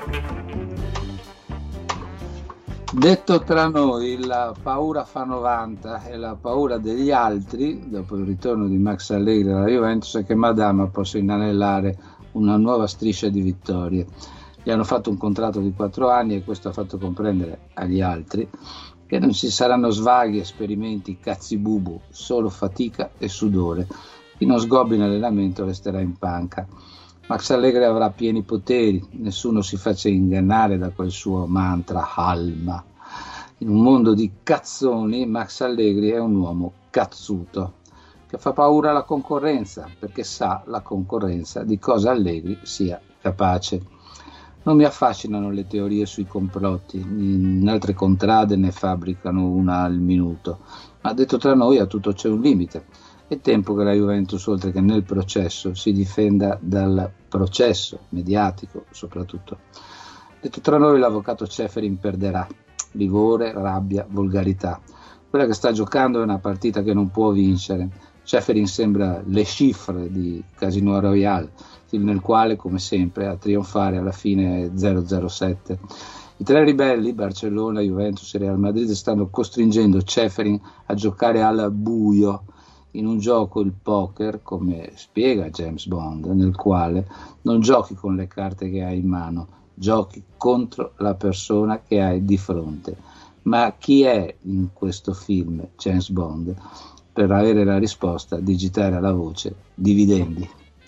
Detto tra noi, la paura fa 90 e la paura degli altri, dopo il ritorno di Max Allegri alla Juventus, è che Madama possa inanellare una nuova striscia di vittorie. Gli hanno fatto un contratto di 4 anni e questo ha fatto comprendere agli altri che non ci saranno svaghi, esperimenti, cazzi bubu, solo fatica e sudore. Chi non sgobbi in allenamento resterà in panca. Max Allegri avrà pieni poteri, nessuno si faccia ingannare da quel suo mantra Alma. In un mondo di cazzoni, Max Allegri è un uomo cazzuto, che fa paura alla concorrenza, perché sa la concorrenza di cosa Allegri sia capace. Non mi affascinano le teorie sui complotti, in altre contrade ne fabbricano una al minuto, ma detto tra noi a tutto c'è un limite. È tempo che la Juventus, oltre che nel processo, si difenda dal processo mediatico soprattutto. Detto tra noi, l'avvocato Ceferin perderà. Livore, rabbia, volgarità. Quella che sta giocando è una partita che non può vincere. Ceferin sembra Le Chiffre di Casino Royale, film nel quale, come sempre, a trionfare alla fine è 007. I tre ribelli, Barcellona, Juventus e Real Madrid, stanno costringendo Ceferin a giocare al buio, in un gioco, il poker, come spiega James Bond, nel quale non giochi con le carte che hai in mano, giochi contro la persona che hai di fronte. Ma chi è in questo film James Bond? Per avere la risposta, digitare alla voce dividendi.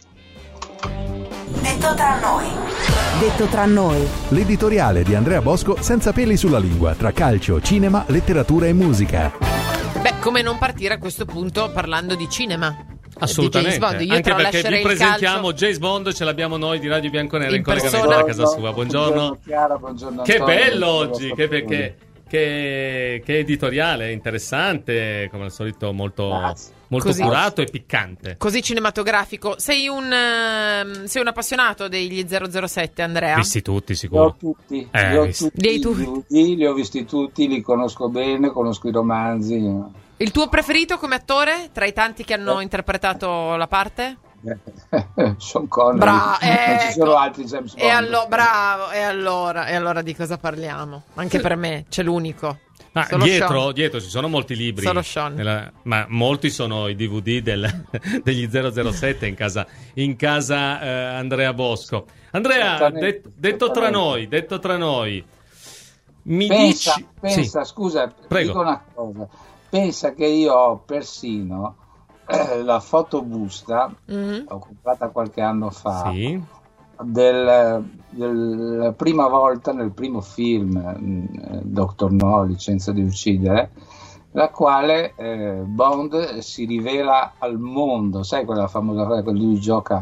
Detto tra noi. Detto tra noi. L'editoriale di Andrea Bosco senza peli sulla lingua, tra calcio, cinema, letteratura e musica. Beh, come non partire a questo punto parlando di cinema? Assolutamente, di James Bond. Io anche perché vi presentiamo calcio. James Bond, ce l'abbiamo noi di Radio Bianconero in collegamento persona. da casa sua. Buongiorno. Chiara, buongiorno Che Antonio, bello oggi, che editoriale interessante, come al solito molto curato e piccante. Così cinematografico. Sei un appassionato degli 007, Andrea? Visti tutti, sicuro. Li ho visti tutti, li conosco bene, conosco i romanzi. Il tuo preferito come attore tra i tanti che hanno interpretato la parte? Sean Connery. Non ci sono altri James Bond. Bravo, e allora di cosa parliamo? Anche per me c'è l'unico. Ma dietro ci sono molti libri. Solo Sean. Ma molti sono i DVD degli 007 in casa Andrea Bosco. Andrea, detto tra noi, pensa, scusa, prego. Dico una cosa. Pensa che io ho persino la fotobusta, l'ho comprata qualche anno fa, della prima volta nel primo film Dr. No, Licenza di uccidere, la quale Bond si rivela al mondo. Sai quella famosa cosa che lui gioca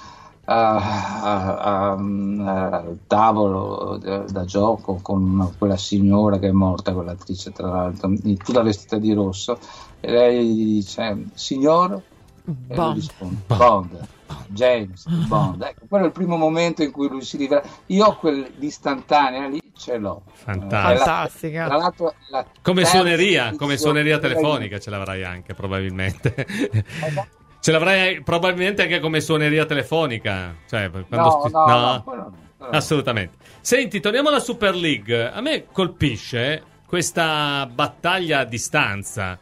al tavolo da gioco con quella signora che è morta, quell'attrice tra l'altro, tutta vestita di rosso, e lei gli dice signor Bond. E lui risponde Bond. James Bond. Ecco, quello è il primo momento in cui lui si rivela. Io quell'istantanea lì ce l'ho. Fantastica. Come suoneria telefonica ce l'avrai anche probabilmente. Ce l'avrai probabilmente anche come suoneria telefonica. Cioè, no, assolutamente. Senti, torniamo alla Super League. A me colpisce questa battaglia a distanza.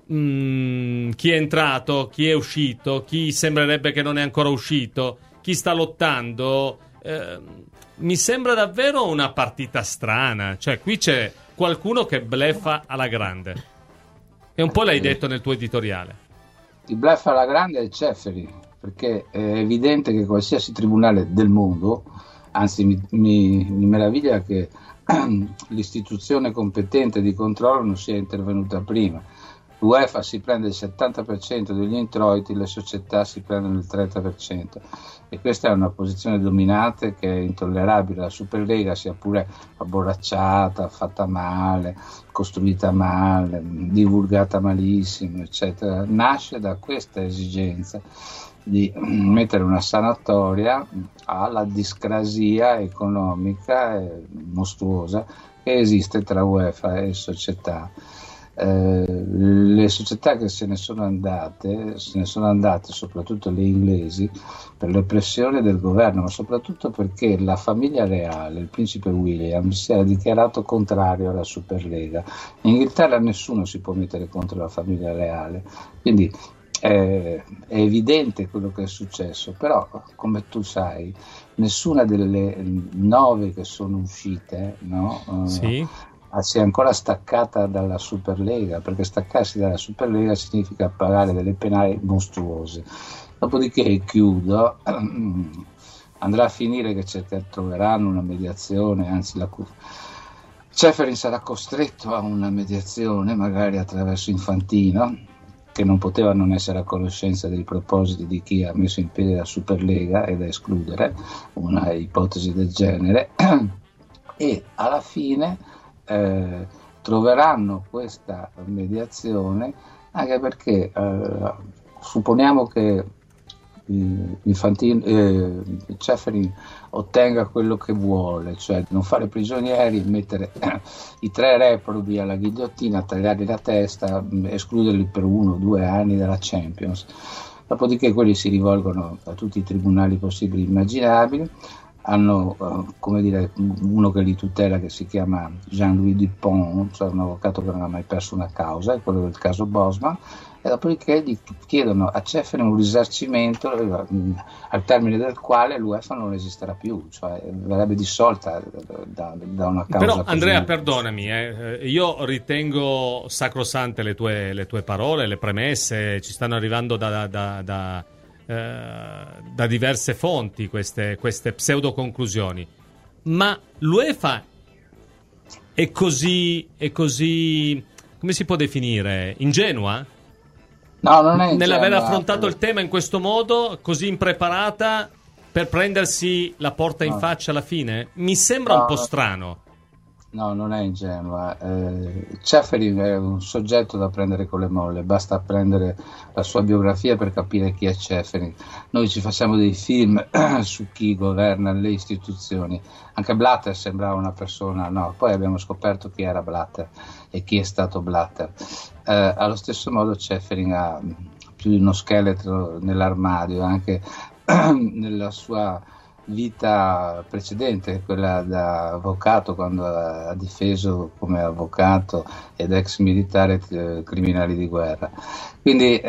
Chi è entrato, chi è uscito, chi sembrerebbe che non è ancora uscito, chi sta lottando. Mi sembra davvero una partita strana. Cioè, qui c'è qualcuno che bleffa alla grande. E un po' l'hai detto nel tuo editoriale. Il bluff alla grande è Ceferin, perché è evidente che qualsiasi tribunale del mondo, anzi mi meraviglia che l'istituzione competente di controllo non sia intervenuta prima. L'UEFA si prende il 70% degli introiti, le società si prendono il 30%, e questa è una posizione dominante che è intollerabile. La Superlega, sia pure abborracciata, fatta male, costruita male, divulgata malissimo, eccetera, nasce da questa esigenza di mettere una sanatoria alla discrasia economica mostruosa che esiste tra UEFA e società. Le società che se ne sono andate, soprattutto le inglesi, per le pressioni del governo, ma soprattutto perché la famiglia reale, il principe William, si era dichiarato contrario alla Superlega. In Inghilterra nessuno si può mettere contro la famiglia reale, quindi è evidente quello che è successo. Però, come tu sai, nessuna delle 9 che sono uscite, no? Si è ancora staccata dalla Superlega, perché staccarsi dalla Superlega significa pagare delle penali mostruose. Dopodiché, chiudo, andrà a finire che troveranno una mediazione, anzi Ceferin sarà costretto a una mediazione, magari attraverso Infantino, che non poteva non essere a conoscenza dei propositi di chi ha messo in piedi la Superlega, ed è escludere una ipotesi del genere, e alla fine troveranno questa mediazione, anche perché supponiamo che Ceferin ottenga quello che vuole, cioè non fare prigionieri, mettere i 3 reprobi alla ghigliottina, tagliargli la testa, escluderli per 1 o 2 anni dalla Champions. Dopodiché quelli si rivolgono a tutti i tribunali possibili e immaginabili. Hanno uno che li tutela, che si chiama Jean-Louis Dupont, cioè un avvocato che non ha mai perso una causa, è quello del caso Bosman, e dopodiché gli chiedono a Ceferin un risarcimento al termine del quale l'UEFA non esisterà più, cioè verrebbe dissolta da una causa. Però Andrea, perdonami, io ritengo sacrosante le tue parole, le premesse, ci stanno arrivando da diverse fonti queste pseudo conclusioni, ma l'UEFA è così, come si può definire, ingenua? No, non è ingenua. Nell'aver affrontato il tema in questo modo, così impreparata, per prendersi la porta in faccia alla fine? Mi sembra un po' strano. No, non è ingenua. Ceferin è un soggetto da prendere con le molle, basta prendere la sua biografia per capire chi è Ceferin. Noi ci facciamo dei film su chi governa le istituzioni. Anche Blatter sembrava una persona, no, poi abbiamo scoperto chi era Blatter e chi è stato Blatter. Allo stesso modo Ceferin ha più di uno scheletro nell'armadio, anche nella sua vita precedente, quella da avvocato, quando ha difeso come avvocato ed ex militare criminali di guerra. Quindi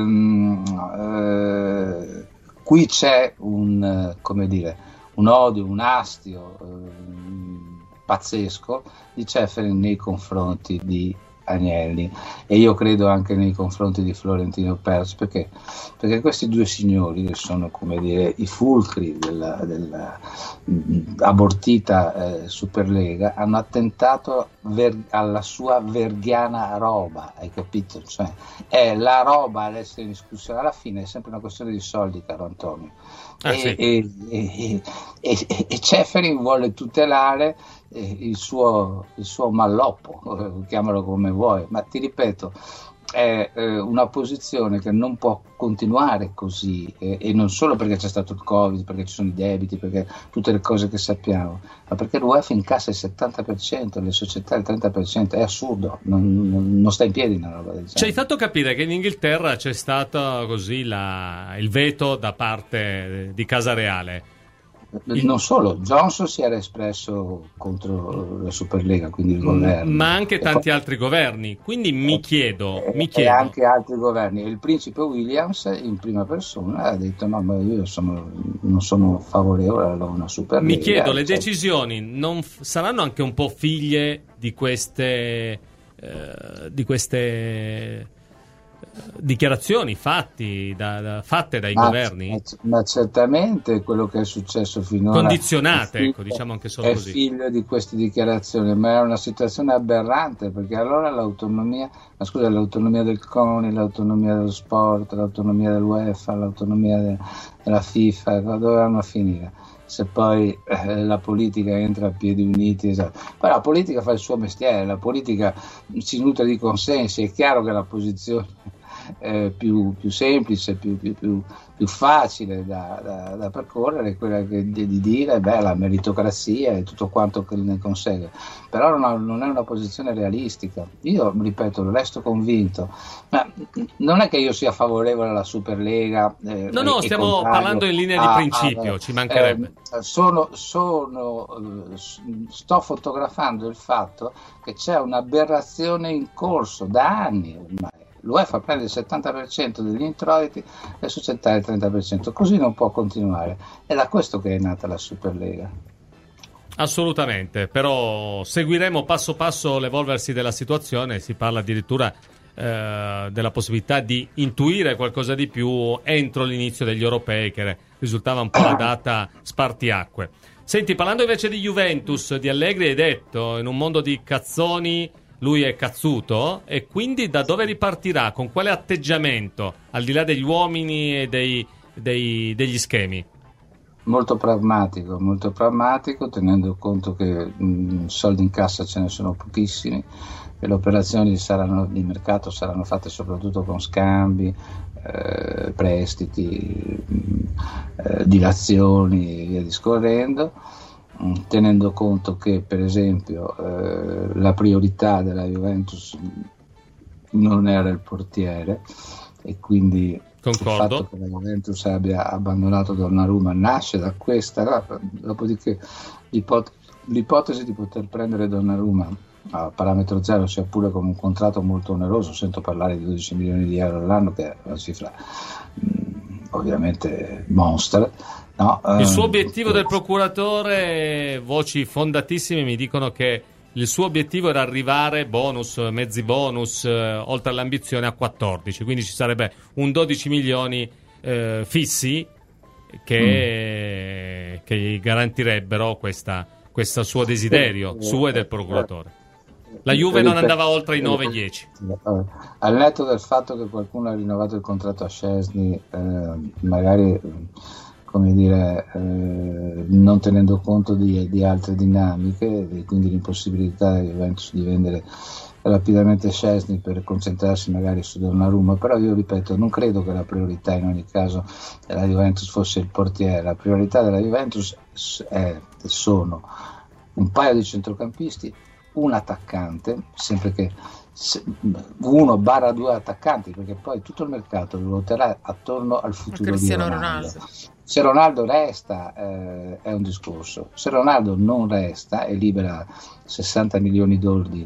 qui c'è un odio, un astio pazzesco di Ceferin nei confronti di Agnelli, e io credo anche nei confronti di Florentino Perez, perché questi due signori, che sono i fulcri della abortita Superlega, hanno attentato alla sua verghiana roba, hai capito? Cioè, è la roba ad essere in discussione, alla fine è sempre una questione di soldi, caro Antonio. E Ceferin vuole tutelare il suo malloppo, chiamalo come vuoi, ma ti ripeto, è una posizione che non può continuare così, e non solo perché c'è stato il Covid, perché ci sono i debiti, perché tutte le cose che sappiamo, ma perché l'UEFA incassa il 70%, le società il 30%, è assurdo, non sta in piedi una roba del genere. Ci hai fatto capire che in Inghilterra c'è stato così il veto da parte di Casa Reale. Non solo, Johnson si era espresso contro la Superlega, quindi il governo, ma anche tanti altri governi, quindi mi chiedo e anche altri governi. Il principe Williams in prima persona ha detto no, ma io non sono favorevole a una Superlega. Mi chiedo, le decisioni non saranno anche un po' figlie di queste dichiarazioni fatte dai governi? Ma certamente quello che è successo finora condizionate, diciamo anche solo così, è figlio di queste dichiarazioni, ma è una situazione aberrante, perché allora l'autonomia del CONI, l'autonomia dello sport, l'autonomia dell'UEFA, l'autonomia della FIFA, dovevano finire se poi la politica entra a piedi uniti. Esatto. Poi la politica fa il suo mestiere, la politica si nutre di consensi. È chiaro che la posizione più semplice, più facile da percorrere è quella di dire la meritocrazia e tutto quanto che ne consegue, però non è una posizione realistica. Io ripeto, resto convinto, ma non è che io sia favorevole alla Superlega, no, stiamo parlando in linea di principio, ci mancherebbe. Sto fotografando il fatto che c'è un'aberrazione in corso da anni ormai. L'UEFA prende il 70% degli introiti, le società il 30%, così non può continuare. È da questo che è nata la Superlega. Assolutamente, però seguiremo passo passo l'evolversi della situazione. Si parla addirittura della possibilità di intuire qualcosa di più entro l'inizio degli europei, che risultava un po' la data spartiacque. Senti, parlando invece di Juventus, di Allegri, hai detto, in un mondo di cazzoni lui è cazzuto, e quindi da dove ripartirà? Con quale atteggiamento, al di là degli uomini e degli schemi? Molto pragmatico, tenendo conto che soldi in cassa ce ne sono pochissimi, e le operazioni di mercato saranno fatte soprattutto con scambi, prestiti, dilazioni e via discorrendo, tenendo conto che per esempio la priorità della Juventus non era il portiere, e quindi concordo. Il fatto che la Juventus abbia abbandonato Donnarumma nasce da questa. Dopodiché l'ipotesi di poter prendere Donnarumma a parametro zero, sia pure con un contratto molto oneroso, sento parlare di 12 milioni di euro all'anno, che è una cifra ovviamente monster. No, il suo obiettivo del procuratore, voci fondatissime mi dicono che il suo obiettivo era arrivare bonus, mezzi bonus, oltre all'ambizione a 14, quindi ci sarebbe un 12 milioni fissi che gli garantirebbero questo suo desiderio, suo e del procuratore. La Juve non andava oltre i 9-10. Al netto del fatto che qualcuno ha rinnovato il contratto a Szczesny, magari non tenendo conto di altre dinamiche, e quindi l'impossibilità di Juventus di vendere rapidamente Szczesny per concentrarsi magari su Donnarumma. Però io ripeto, non credo che la priorità in ogni caso della Juventus fosse il portiere. La priorità della Juventus sono un paio di centrocampisti un attaccante, sempre che 1/2 attaccanti, perché poi tutto il mercato ruoterà attorno al futuro di Ronaldo. Se Ronaldo resta è un discorso, se Ronaldo non resta e libera 60 milioni di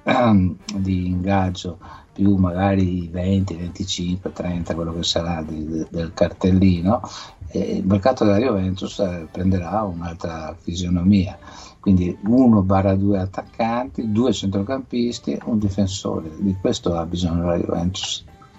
di ingaggio più magari 20, 25, 30, quello che sarà del cartellino, il mercato della Juventus prenderà un'altra fisionomia. Quindi 1/2 attaccanti, 2 centrocampisti, un difensore. Di questo ha bisogno la Juventus.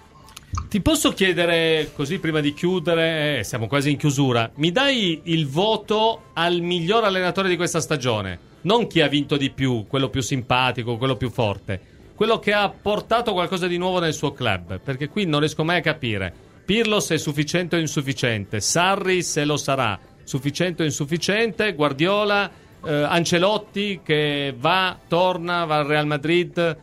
Ti posso chiedere, così prima di chiudere, siamo quasi in chiusura, mi dai il voto al miglior allenatore di questa stagione? Non chi ha vinto di più, quello più simpatico, quello più forte, quello che ha portato qualcosa di nuovo nel suo club, perché qui non riesco mai a capire. Pirlo se è sufficiente o insufficiente, Sarri se lo sarà, sufficiente o insufficiente, Guardiola, Ancelotti che torna, va al Real Madrid.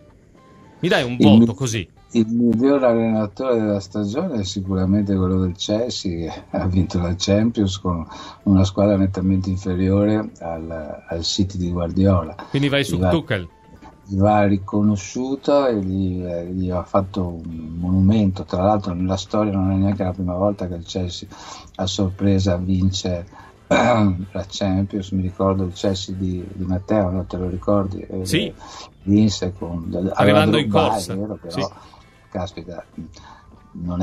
Mi dai un voto così? Il miglior allenatore della stagione è sicuramente quello del Chelsea, che ha vinto la Champions con una squadra nettamente inferiore al City di Guardiola. Quindi vai su Tuchel. Gli va riconosciuto e gli ha fatto un monumento. Tra l'altro nella storia non è neanche la prima volta che il Chelsea a sorpresa vince la Champions. Mi ricordo il Chelsea di Matteo, non te lo ricordi? Sì. Vinse arrivando in corsa, vero, però sì. Caspita, non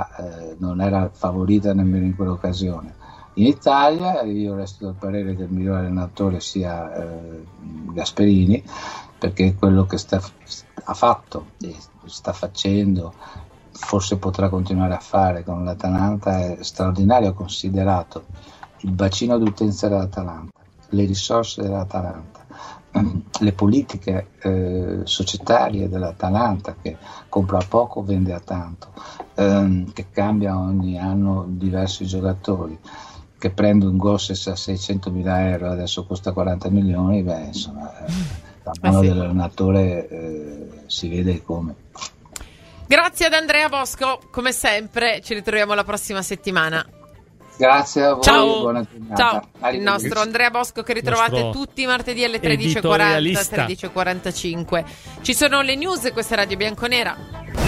era favorita nemmeno in quell'occasione. In Italia io resto del parere che il miglior allenatore sia Gasperini, perché quello che ha fatto e sta facendo, forse potrà continuare a fare con l'Atalanta, è straordinario. Considerato il bacino d'utenza dell'Atalanta, le risorse dell'Atalanta, le politiche societarie dell'Atalanta, che compra a poco, vende a tanto, che cambia ogni anno diversi giocatori, che prende un Gosses a 600.000 euro, adesso costa 40 milioni, insomma, la mano dell'allenatore si vede come. Grazie ad Andrea Bosco, come sempre, ci ritroviamo la prossima settimana. Grazie a voi. Ciao. Buona giornata. Ciao. Il nostro Andrea Bosco, che ritrovate tutti i martedì alle 13:40, 13:45. Ci sono le news, questa è Radio Bianconera.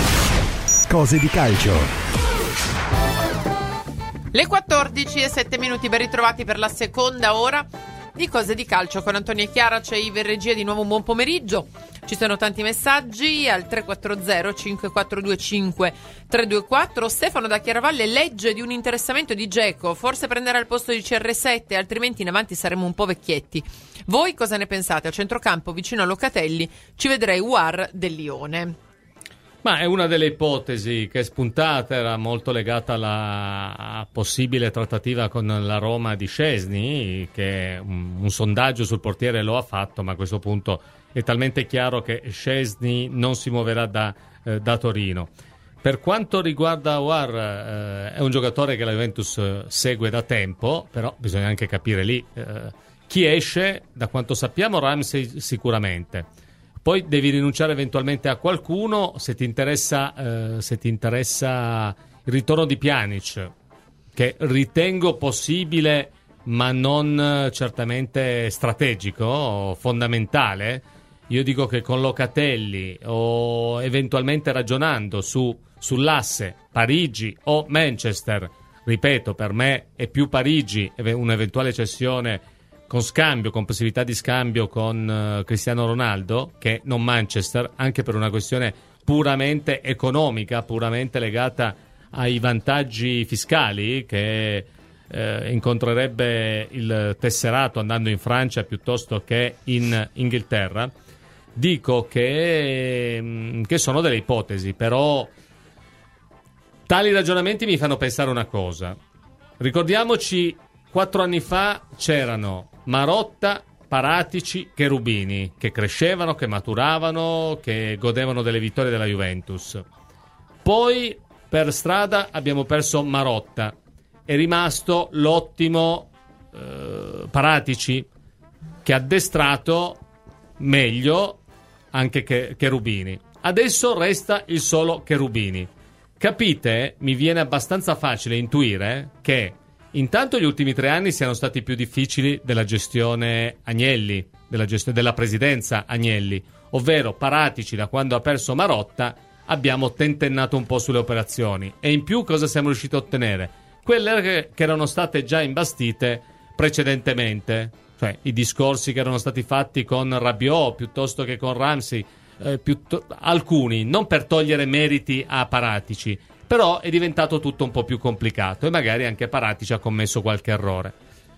Cose di calcio. Le 14:07, ben ritrovati per la seconda ora di Cose di Calcio con Antonio e Chiara. C'è Ive in regia, di nuovo un buon pomeriggio. Ci sono tanti messaggi al 340 5425 324. Stefano da Chiaravalle legge di un interessamento di Dzeko, forse prenderà il posto di CR7, altrimenti in avanti saremo un po' vecchietti. Voi cosa ne pensate? A centrocampo vicino a Locatelli ci vedrei War del Lione. Ma è una delle ipotesi che è spuntata, era molto legata alla possibile trattativa con la Roma di Szczęsny, che un sondaggio sul portiere lo ha fatto, ma a questo punto è talmente chiaro che Szczęsny non si muoverà da Torino. Per quanto riguarda Aouar, è un giocatore che la Juventus segue da tempo, però bisogna anche capire lì chi esce. Da quanto sappiamo Ramsey sicuramente. Poi devi rinunciare eventualmente a qualcuno se ti interessa il ritorno di Pjanic, che ritengo possibile ma non certamente strategico o fondamentale. Io dico che con Locatelli o eventualmente ragionando sull'asse Parigi o Manchester, ripeto, per me è più Parigi, un'eventuale cessione con scambio, con possibilità di scambio con Cristiano Ronaldo, che non Manchester, anche per una questione puramente economica, puramente legata ai vantaggi fiscali che incontrerebbe il tesserato andando in Francia piuttosto che in Inghilterra. Dico che sono delle ipotesi, però tali ragionamenti mi fanno pensare una cosa. Ricordiamoci, 4 anni fa c'erano Marotta, Paratici, Cherubini, che crescevano, che maturavano, che godevano delle vittorie della Juventus. Poi per strada abbiamo perso Marotta, è rimasto l'ottimo Paratici, che ha addestrato meglio anche che Cherubini. Adesso resta il solo Cherubini. Capite? Mi viene abbastanza facile intuire che intanto gli ultimi 3 anni siano stati più difficili della gestione Agnelli, della gestione della presidenza Agnelli, ovvero Paratici. Da quando ha perso Marotta abbiamo tentennato un po' sulle operazioni, e in più cosa siamo riusciti a ottenere? Quelle che erano state già imbastite precedentemente, cioè i discorsi che erano stati fatti con Rabiot piuttosto che con Ramsey, alcuni, non per togliere meriti a Paratici, però è diventato tutto un po' più complicato e magari anche Paratici ha commesso qualche errore.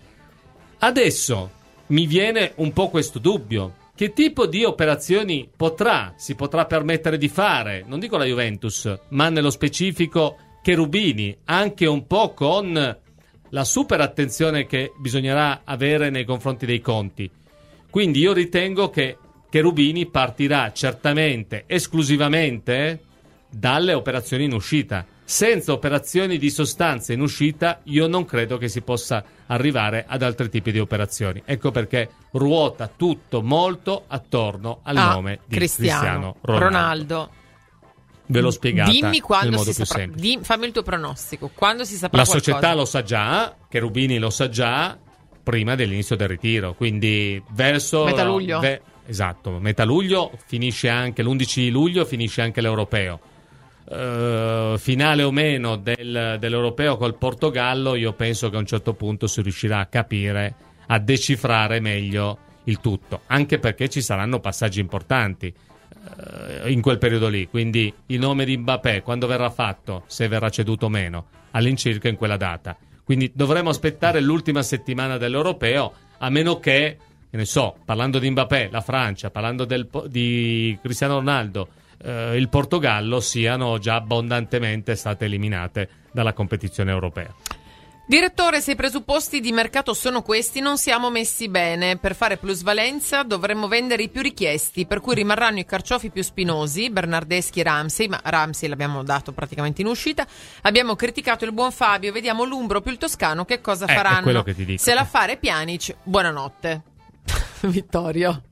Adesso mi viene un po' questo dubbio: che tipo di operazioni si potrà permettere di fare, non dico la Juventus, ma nello specifico Cherubini, anche un po' con la super attenzione che bisognerà avere nei confronti dei conti. Quindi io ritengo che Cherubini partirà certamente esclusivamente dalle operazioni in uscita. Senza operazioni di sostanza in uscita io non credo che si possa arrivare ad altri tipi di operazioni. Ecco perché ruota tutto molto attorno al nome di Cristiano Ronaldo. Ve l'ho spiegata. Dimmi quando nel modo si più saprà. semplice. Fammi il tuo pronostico. Quando si saprà La qualcosa? società lo sa già, Cherubini lo sa già prima dell'inizio del ritiro, quindi verso metà luglio. Esatto, metà luglio finisce anche l'11 luglio finisce anche l'europeo. Finale o meno dell'europeo col Portogallo, io penso che a un certo punto si riuscirà a capire, a decifrare meglio il tutto, anche perché ci saranno passaggi importanti in quel periodo lì, quindi il nome di Mbappé quando verrà fatto, se verrà ceduto o meno, all'incirca in quella data, quindi dovremo aspettare l'ultima settimana dell'europeo, a meno che ne so, parlando di Mbappé, la Francia, parlando di Cristiano Ronaldo, il Portogallo siano già abbondantemente state eliminate dalla competizione europea. Direttore, se i presupposti di mercato sono questi, non siamo messi bene. Per fare plusvalenza dovremmo vendere i più richiesti, per cui rimarranno i carciofi più spinosi, Bernardeschi e Ramsey, ma Ramsey l'abbiamo dato praticamente in uscita. Abbiamo criticato il buon Fabio, vediamo l'umbro più il toscano che cosa faranno. È quello che ti dico. Se la fare Pjanic, buonanotte. Vittorio,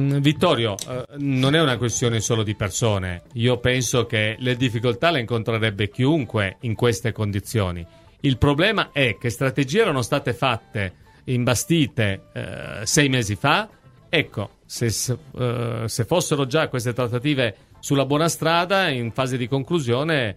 non è una questione solo di persone. Io penso che le difficoltà le incontrerebbe chiunque in queste condizioni. Il problema è che strategie erano state fatte, imbastite 6 mesi fa. Ecco, se fossero già queste trattative sulla buona strada, in fase di conclusione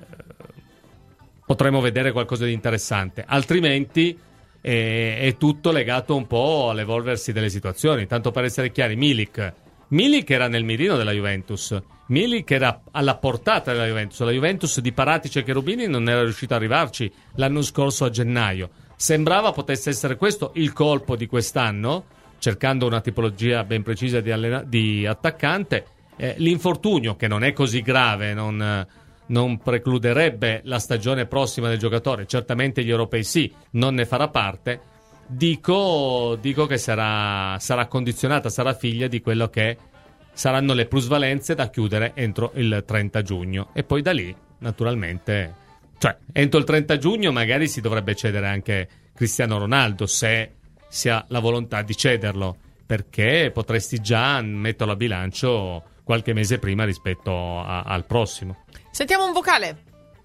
potremmo vedere qualcosa di interessante. Altrimenti è tutto legato un po' all'evolversi delle situazioni. Tanto per essere chiari, Milik era nel mirino della Juventus, Milik era alla portata della Juventus. La Juventus di Paratici e Cherubini non era riuscita ad arrivarci l'anno scorso a gennaio. Sembrava potesse essere questo il colpo di quest'anno, cercando una tipologia ben precisa di attaccante. L'infortunio, che non è così grave, non precluderebbe la stagione prossima del giocatore, certamente gli europei sì, non ne farà parte. Dico che sarà condizionata, sarà figlia di quello che saranno le plusvalenze da chiudere entro il 30 giugno e poi da lì naturalmente, cioè entro il 30 giugno magari si dovrebbe cedere anche Cristiano Ronaldo, se si ha la volontà di cederlo, perché potresti già metterlo a bilancio qualche mese prima rispetto al prossimo. Sentiamo un vocale.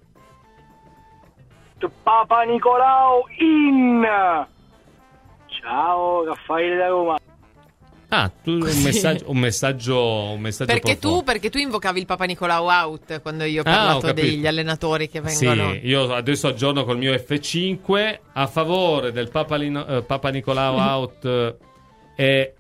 Papa Nicolao in. Ciao, Raffaele da Roma. Un messaggio perché tu invocavi il Papa Nicolao out quando io ho parlato degli allenatori che vengono. Sì, io adesso aggiorno col mio F5 a favore del Papa Nicolao out è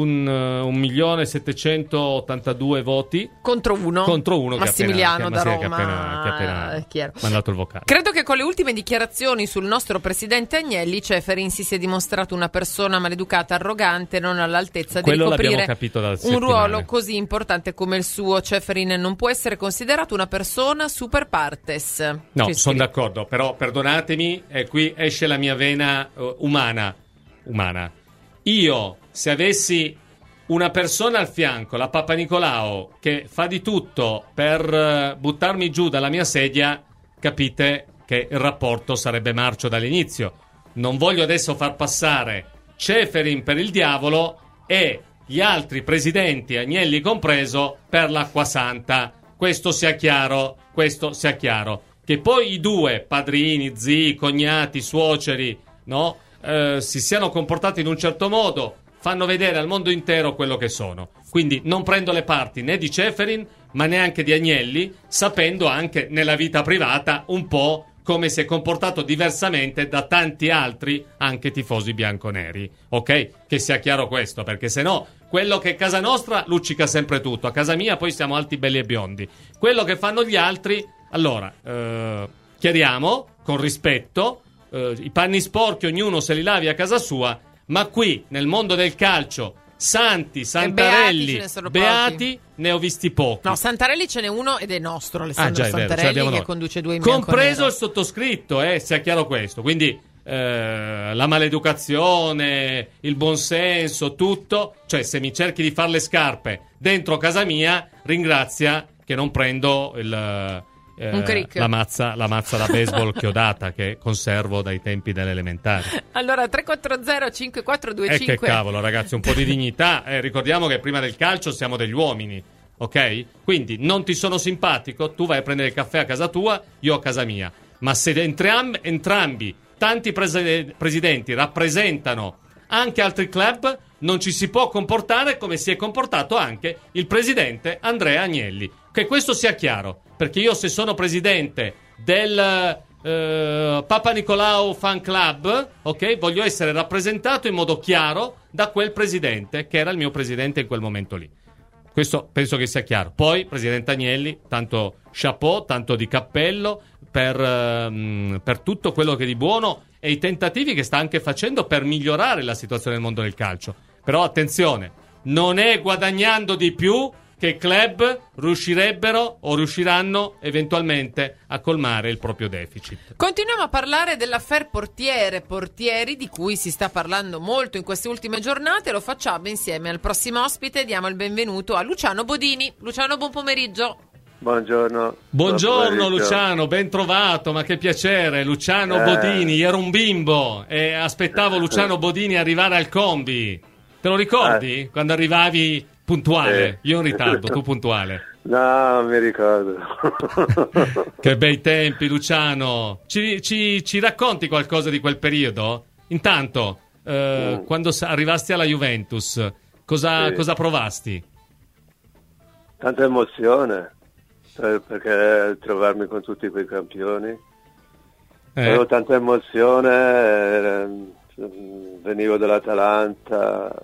1.782.000 voti contro uno Massimiliano che da Roma Roma che ha appena mandato il vocale. Credo che con le ultime dichiarazioni sul nostro presidente Agnelli Ceferin si sia dimostrato una persona maleducata, arrogante, non all'altezza di ricoprire un ruolo così importante come il suo. Ceferin non può essere considerato una persona super partes. No, sono d'accordo, però perdonatemi, qui esce la mia vena umana. Io, se avessi una persona al fianco, la Papa Nicolao, che fa di tutto per buttarmi giù dalla mia sedia, capite che il rapporto sarebbe marcio dall'inizio. Non voglio adesso far passare Ceferin per il diavolo e gli altri presidenti, Agnelli compreso, per l'acqua santa. Questo sia chiaro. Che poi i due, padrini, zii, cognati, suoceri, no? Si siano comportati in un certo modo, fanno vedere al mondo intero quello che sono. Quindi non prendo le parti né di Ceferin ma neanche di Agnelli, sapendo anche nella vita privata un po' come si è comportato diversamente da tanti altri anche tifosi bianconeri. Ok? Che sia chiaro questo, perché se no quello che è casa nostra luccica sempre tutto, a casa mia poi siamo alti, belli e biondi. Quello che fanno gli altri, allora, chiariamo con rispetto, i panni sporchi ognuno se li lavi a casa sua, ma qui nel mondo del calcio Santi, Santarelli, Beati ne ho visti pochi. No, Santarelli ce n'è uno ed è nostro, Alessandro Santarelli, che noi. conduce 2 in compreso il sottoscritto, sia chiaro questo. Quindi la maleducazione, il buonsenso, tutto. Cioè, se mi cerchi di fare le scarpe dentro casa mia, ringrazia che non prendo la mazza da baseball chiodata che conservo dai tempi delle elementari. Allora 340-5425. Che cavolo, ragazzi, un po' di dignità. Ricordiamo che prima del calcio siamo degli uomini, ok? Quindi non ti sono simpatico, tu vai a prendere il caffè a casa tua, io a casa mia. Ma se entrambi tanti presidenti rappresentano anche altri club, non ci si può comportare come si è comportato anche il presidente Andrea Agnelli. Che questo sia chiaro, perché io se sono presidente del Papa Nicolau Fan Club, ok, voglio essere rappresentato in modo chiaro da quel presidente che era il mio presidente in quel momento lì. Questo penso che sia chiaro. Poi, presidente Agnelli, tanto chapeau, tanto di cappello per tutto quello che di buono e i tentativi che sta anche facendo per migliorare la situazione del mondo del calcio. Però attenzione, non è guadagnando di più che i club riuscirebbero o riusciranno eventualmente a colmare il proprio deficit. Continuiamo a parlare dell'affaire portieri di cui si sta parlando molto in queste ultime giornate. Lo facciamo insieme al prossimo ospite. Diamo il benvenuto a Luciano Bodini. Luciano, buon pomeriggio. Buongiorno. Buongiorno Luciano, ben trovato, ma che piacere. Luciano Bodini, ero un bimbo e aspettavo Luciano Bodini arrivare al combi. Te lo ricordi? Quando arrivavi puntuale, io in ritardo, tu puntuale. No, mi ricordo. Che bei tempi, Luciano. Ci racconti qualcosa di quel periodo? Intanto, quando arrivasti alla Juventus, cosa provasti? Tanta emozione, perché trovarmi con tutti quei campioni. Avevo tanta emozione, venivo dall'Atalanta,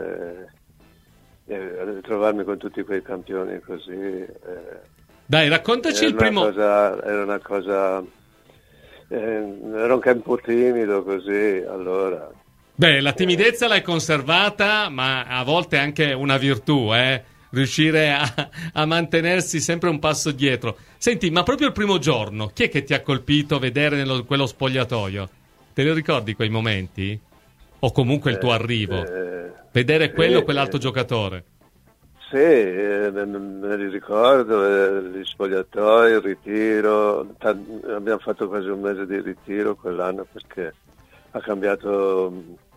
trovarmi con tutti quei campioni così. Dai, raccontaci il primo. Era una cosa. Ero anche un po' timido così, allora. Beh, la timidezza l'hai conservata, ma a volte è anche una virtù, riuscire a mantenersi sempre un passo dietro. Senti, ma proprio il primo giorno, chi è che ti ha colpito vedere quello spogliatoio? Te ne ricordi quei momenti? O comunque il tuo arrivo? Vedere quello o quell'altro giocatore? Sì, me li ricordo, gli spogliatoi, il ritiro. Abbiamo fatto quasi un mese di ritiro quell'anno perché ha cambiato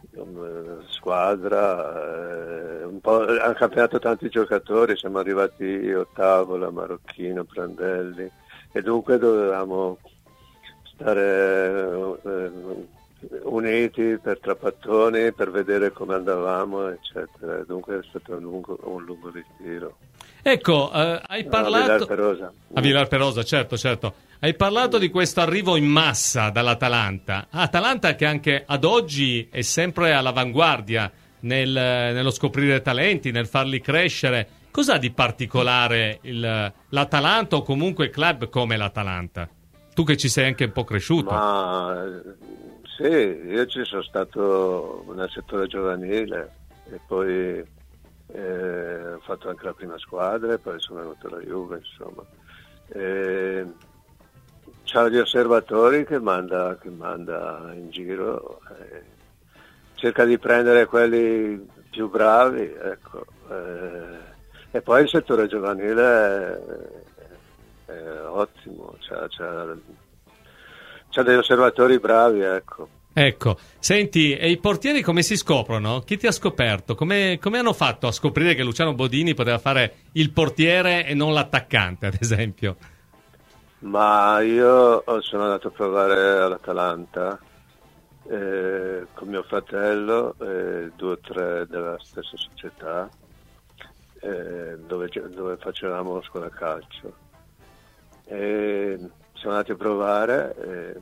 squadra, ha cambiato tanti giocatori, siamo arrivati ottavo, la Marocchino, Prandelli, e dunque dovevamo stare uniti per trapattoni, per vedere come andavamo, eccetera. Dunque è stato un lungo ritiro. Ecco, hai parlato a Villarperosa, certo. Hai parlato di questo arrivo in massa dall'Atalanta. Atalanta che anche ad oggi è sempre all'avanguardia nello scoprire talenti, nel farli crescere. Cos'ha di particolare l'Atalanta o comunque club come l'Atalanta? Tu che ci sei anche un po' cresciuto. Sì, io ci sono stato nel settore giovanile e poi ho fatto anche la prima squadra e poi sono venuto alla Juve, insomma. C'ha gli osservatori che manda in giro, cerca di prendere quelli più bravi, ecco. E poi il settore giovanile è ottimo, c'ha degli osservatori bravi, ecco. Ecco, senti, e i portieri come si scoprono? Chi ti ha scoperto? Come hanno fatto a scoprire che Luciano Bodini poteva fare il portiere e non l'attaccante, ad esempio? Ma io sono andato a provare all'Atalanta con mio fratello, 2 o 3 della stessa società, dove facevamo scuola calcio. E siamo andati a provare,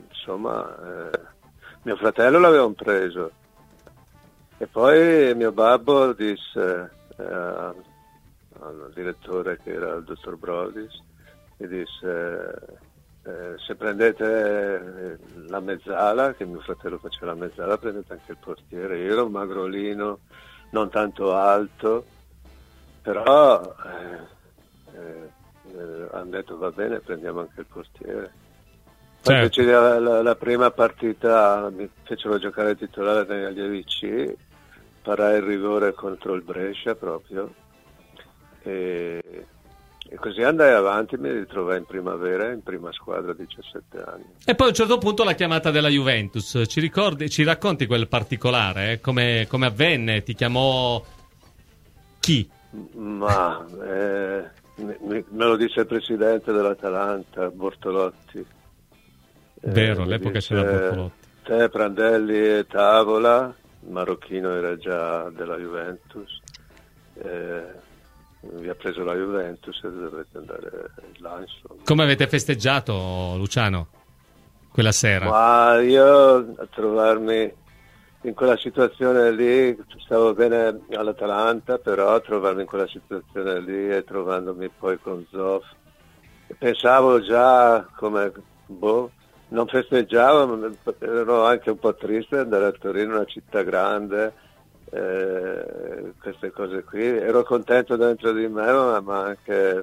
mio fratello l'avevamo preso e poi mio babbo disse al direttore, che era il dottor Brodis, gli disse: se prendete la mezzala, che mio fratello faceva la mezzala, prendete anche il portiere. Io ero magrolino, non tanto alto, però hanno detto va bene, prendiamo anche il portiere. Poi feci la prima partita, mi fecero giocare titolare negli allievi C, parai il rigore contro il Brescia proprio, e così andai avanti, mi ritrovai in primavera, in prima squadra a 17 anni. E poi a un certo punto la chiamata della Juventus, ci racconti quel particolare, come avvenne, ti chiamò chi? Ma me lo disse il presidente dell'Atalanta, Bortolotti. Vero, all'epoca c'era Bortolotti. Te, Prandelli e Tavola, il marocchino era già della Juventus, vi ha preso la Juventus e dovete andare là, insomma. Come avete festeggiato, Luciano, quella sera? Ma io a trovarmi in quella situazione lì, stavo bene all'Atalanta, però a trovarmi in quella situazione lì e trovandomi poi con Zoff, pensavo già come, non festeggiavo, ma ero anche un po' triste andare a Torino, una città grande, queste cose qui. Ero contento dentro di me, ma anche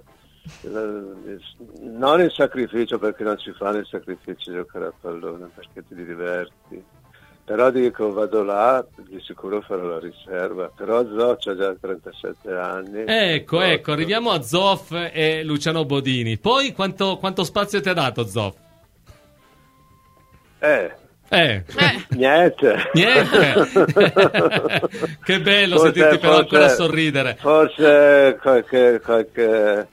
non il sacrificio, perché non ci fanno il sacrificio giocare a pallone, perché ti diverti. Però dico, vado là, di sicuro farò la riserva. Però Zoff ha già 37 anni. Ecco, arriviamo a Zoff e Luciano Bodini. Poi quanto spazio ti ha dato Zoff? Niente. Che bello sentirti però ancora sorridere. Forse qualche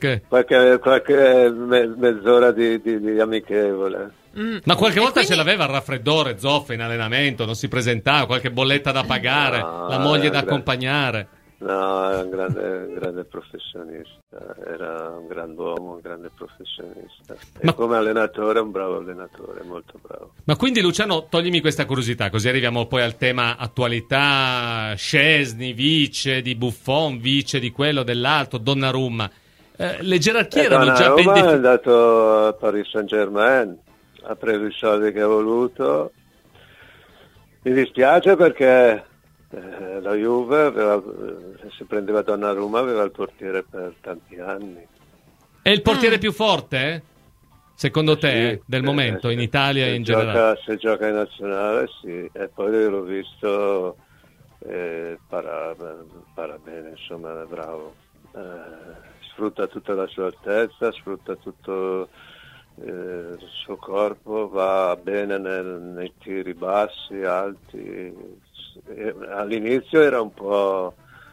mezz'ora di amichevole. Ma qualche volta ce l'aveva il raffreddore Zoff in allenamento, non si presentava, qualche bolletta da pagare, la moglie da accompagnare. No, era un grande professionista, era un grand'uomo, un grande professionista. E come allenatore, un bravo allenatore, molto bravo. Ma quindi, Luciano, toglimi questa curiosità, così arriviamo poi al tema attualità, Szczesny, vice di Buffon, vice di quello, dell'altro, Donnarumma. Le gerarchie erano già ben definite. È andato a Paris Saint-Germain, ha preso i soldi che ha voluto. Mi dispiace perché la Juve se prendeva Donnarumma aveva il portiere per tanti anni. È il portiere più forte, secondo te, del momento in Italia e in generale? Se gioca in nazionale, sì. E poi l'ho visto para bene, insomma, è bravo. Sfrutta tutta la sua altezza, sfrutta tutto il suo corpo, va bene nei tiri bassi, alti. All'inizio era un po'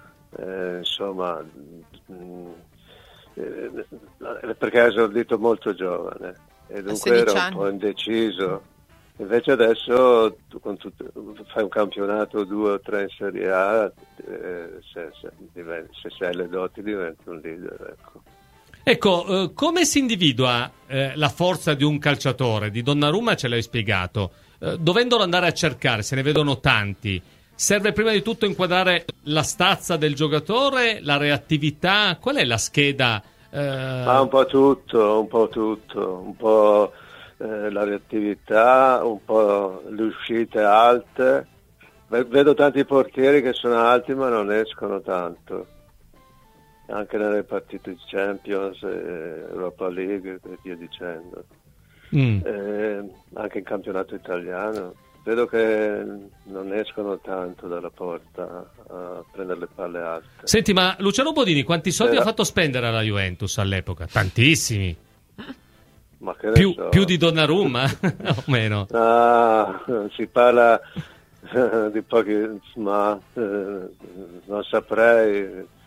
perché ha esordito molto giovane e dunque era un po' indeciso. Invece adesso tu fai un campionato 2 o 3 in Serie A, se sei le doti diventi un leader, Ecco, come si individua la forza di un calciatore? Di Donnarumma ce l'hai spiegato. Dovendolo andare a cercare, se ne vedono tanti, serve prima di tutto inquadrare la stazza del giocatore, la reattività, qual è la scheda? Un po' tutto, un po' la reattività, un po' le uscite alte. Vedo tanti portieri che sono alti ma non escono tanto, anche nelle partite di Champions, Europa League e via dicendo. Anche in campionato italiano vedo che non escono tanto dalla porta a prendere le palle alte. Senti, ma Luciano Bodini quanti soldi ha fatto spendere alla Juventus all'epoca? Tantissimi. Ma che più di Donnarumma o meno? Si parla di pochi, ma non saprei.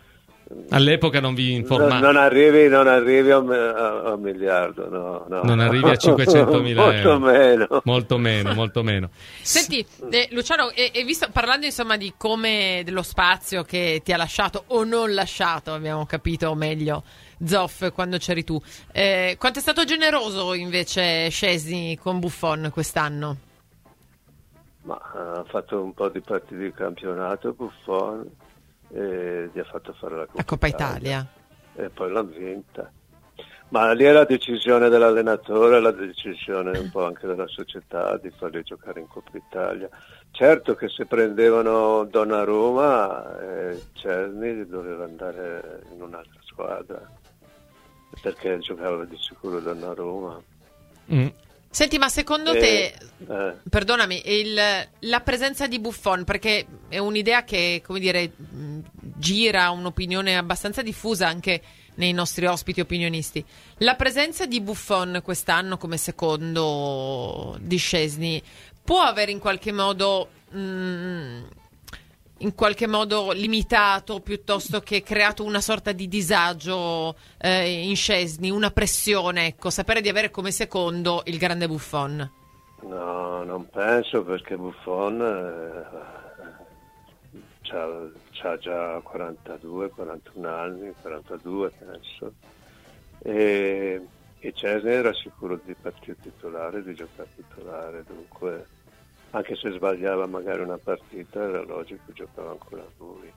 All'epoca non vi informavi? Non arrivi a un miliardo, no. Non arrivi a 500.000 euro. Molto meno. Senti, Luciano, e visto, parlando insomma di come dello spazio che ti ha lasciato o non lasciato, abbiamo capito meglio, Zoff, quando c'eri tu, quanto è stato generoso invece Szczęsny con Buffon quest'anno? Ma ha fatto un po' di partite di campionato Buffon e gli ha fatto fare la Coppa Italia e poi l'ha vinta. Ma lì è la decisione dell'allenatore, la decisione un po' anche della società di farli giocare in Coppa Italia. Certo che se prendevano Donnarumma, Szczęsny doveva andare in un'altra squadra, perché giocava di sicuro Donnarumma. Senti, ma secondo te, perdonami, la presenza di Buffon, perché è un'idea che, come dire, gira, un'opinione abbastanza diffusa anche nei nostri ospiti opinionisti, la presenza di Buffon quest'anno come secondo di Szczęsny può avere in qualche modo limitato, piuttosto che creato una sorta di disagio in Szczęsny, una pressione, ecco, sapere di avere come secondo il grande Buffon? No, non penso, perché Buffon c'ha già 42, 41 anni, 42 penso, e Szczęsny era sicuro di partire titolare, di giocare titolare, dunque anche se sbagliava magari una partita era logico che giocava ancora lui,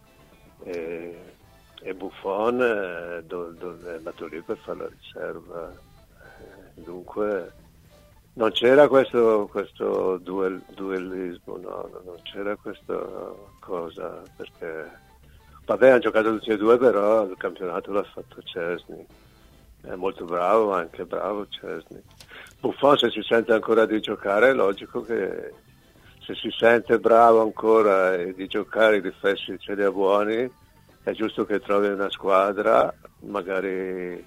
e Buffon è andato lì per fare la riserva, dunque non c'era questo duellismo, no, non c'era questa cosa, perché vabbè, hanno giocato tutti e due, però il campionato l'ha fatto Szczęsny, è molto bravo, anche bravo Szczęsny. Buffon, se si sente ancora di giocare, è logico che se si sente bravo ancora e di giocare, i difetti ce li ha buoni, è giusto che trovi una squadra, magari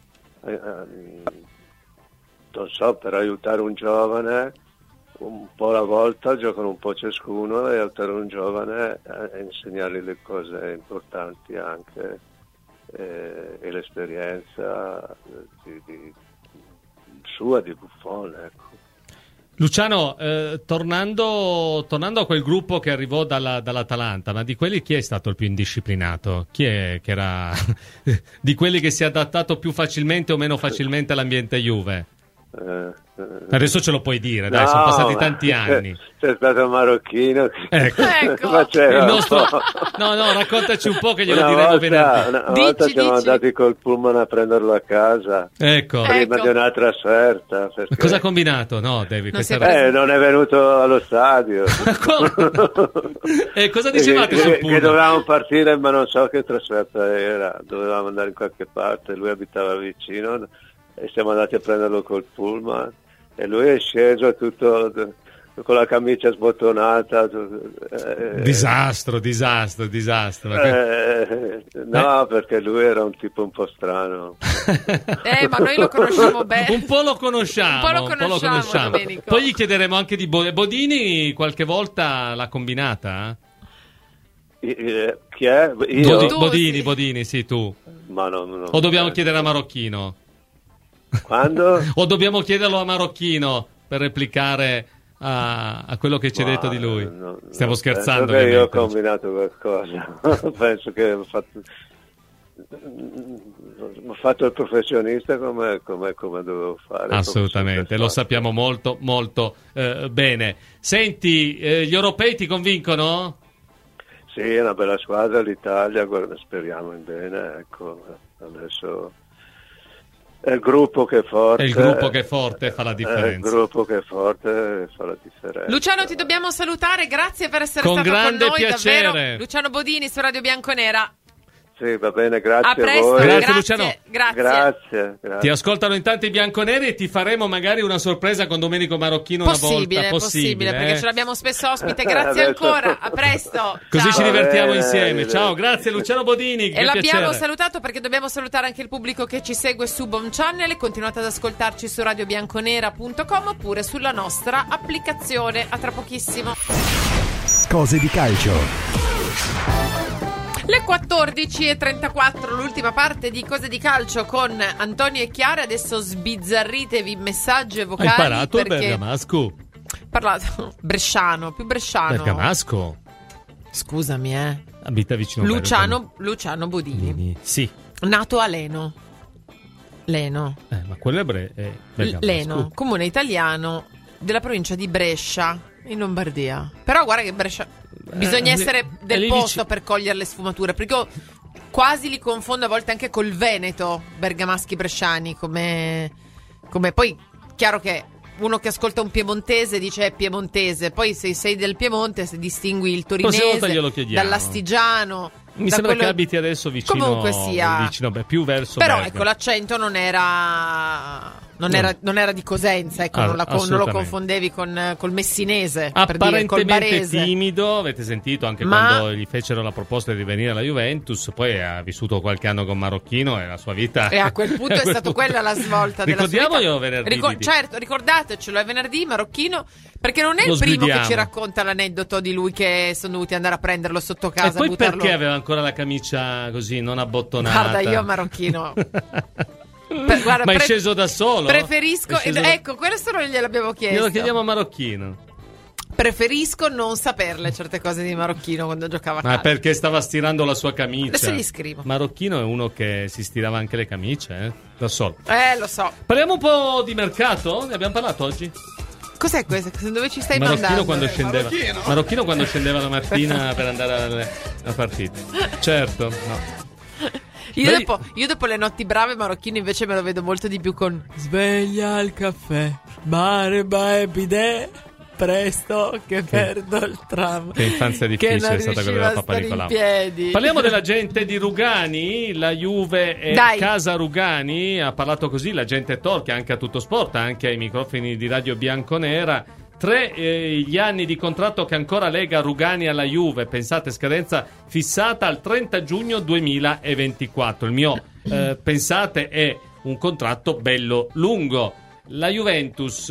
non so, per aiutare un giovane un po' alla volta, giocano un po' ciascuno, e aiutare un giovane e insegnargli le cose importanti anche, e l'esperienza sua di Buffon, ecco. Luciano, tornando a quel gruppo che arrivò dall'Atalanta, ma di quelli chi è stato il più indisciplinato? Chi è che era di quelli che si è adattato più facilmente o meno facilmente all'ambiente Juve? Adesso ce lo puoi dire, dai, sono passati tanti anni. C'è stato un marocchino che ecco. faceva no, raccontaci un po', che glielo diremo venerdì. Una volta siamo andati col pullman a prenderlo a casa, ecco, prima di una trasferta, perché... Cosa ha combinato? No, David, non è venuto allo stadio. E cosa dicevate sul pullman? Che dovevamo partire, ma non so che trasferta era, dovevamo andare in qualche parte, lui abitava vicino e siamo andati a prenderlo col pullman, e lui è sceso tutto con la camicia sbottonata. Disastro. No, perché lui era un tipo un po' strano. Ma noi lo conosciamo bene. Un po' lo conosciamo. Domenico. Poi gli chiederemo anche di Bodini, qualche volta l'ha combinata? Chi è? Io? Bodini, sì, tu. Ma no. O dobbiamo chiedere a Marocchino? Quando? O dobbiamo chiederlo a Marocchino per replicare a quello che ci ha detto di lui? Stiamo scherzando. Perché io ho combinato qualcosa. Penso che ho fatto il professionista come dovevo fare. Assolutamente, lo sappiamo molto bene. Senti, gli europei ti convincono? Sì, è una bella squadra l'Italia, speriamo in bene, ecco, adesso è il gruppo che è forte. È il gruppo che è forte, fa la differenza. È il gruppo che è forte, fa la differenza. Luciano, ti dobbiamo salutare, grazie per essere stato con noi. Con grande piacere. Davvero. Luciano Bodini su Radio Bianconera. Sì, va bene, grazie a presto, voi. Grazie Luciano. Grazie. Ti ascoltano intanto i bianconeri e ti faremo magari una sorpresa con Domenico Marocchino possibile, una volta. Possibile, perché ce l'abbiamo spesso ospite. Grazie ancora, a presto. Così ciao. Ci divertiamo insieme. Ciao, grazie Luciano Bodini. E l'abbiamo salutato perché dobbiamo salutare anche il pubblico che ci segue su Bomb Channel. Continuate ad ascoltarci su radiobianconera.com oppure sulla nostra applicazione. A tra pochissimo. Cose di calcio. Le 14:34, l'ultima parte di Cose di Calcio con Antonio e Chiara. Adesso sbizzarritevi messaggi e vocali. Hai imparato il perché bergamasco? Parlato bresciano, più bresciano. Bergamasco? Scusami, abita vicino a Luciano Bodini. Sì. Nato a Leno. Ma quello è Bergamasco. Leno, comune italiano della provincia di Brescia, in Lombardia. Però guarda che Brescia, bisogna essere del posto per cogliere le sfumature, perché io quasi li confondo a volte anche col Veneto, bergamaschi bresciani, come poi chiaro che uno che ascolta un piemontese dice è piemontese, poi se sei del Piemonte, se distingui il torinese dall'astigiano. Mi sembra che abiti adesso vicino, comunque sia, più verso però Bergamo. Ecco, l'accento non era di Cosenza, ecco, non lo confondevi col messinese, per dire, col barese. Timido, avete sentito anche quando gli fecero la proposta di venire alla Juventus, poi ha vissuto qualche anno con Marocchino e la sua vita e a quel punto è stata quella la svolta della sua vita. Ricordiamolo venerdì. Certo, ricordatecelo, è venerdì Marocchino, perché non è il primo che ci racconta l'aneddoto di lui che sono dovuti andare a prenderlo sotto casa. E poi buttarlo. Perché aveva ancora la camicia così non abbottonata? Guarda, io Marocchino ma è sceso da solo? Preferisco ecco, questo non gliel'abbiamo chiesto. Glielo chiediamo a Marocchino. Preferisco non saperle certe cose di Marocchino quando giocava a calcio. Ma perché stava stirando la sua camicia? Adesso gli scrivo. Marocchino è uno che si stirava anche le camicie, da solo. Lo so. Parliamo un po' di mercato? Ne abbiamo parlato oggi? Cos'è questo? Dove ci stai Marocchino mandando? Quando scendeva. Marocchino quando scendeva la mattina per andare alla partita. Certo, no. Io dopo le notti brave Marocchino invece me lo vedo molto di più con sveglia al caffè, mare bae bidet, presto che perdo il tram. Che infanzia difficile è stata quella della Papa Nicolau. Parliamo della gente di Rugani, la Juve e Casa Rugani. Ha parlato così la gente talk anche a Tutto Sport, anche ai microfoni di Radio Bianconera. 3 gli anni di contratto che ancora lega Rugani alla Juve. Pensate, scadenza fissata al 30 giugno 2024. Il mio pensate è un contratto bello lungo. La Juventus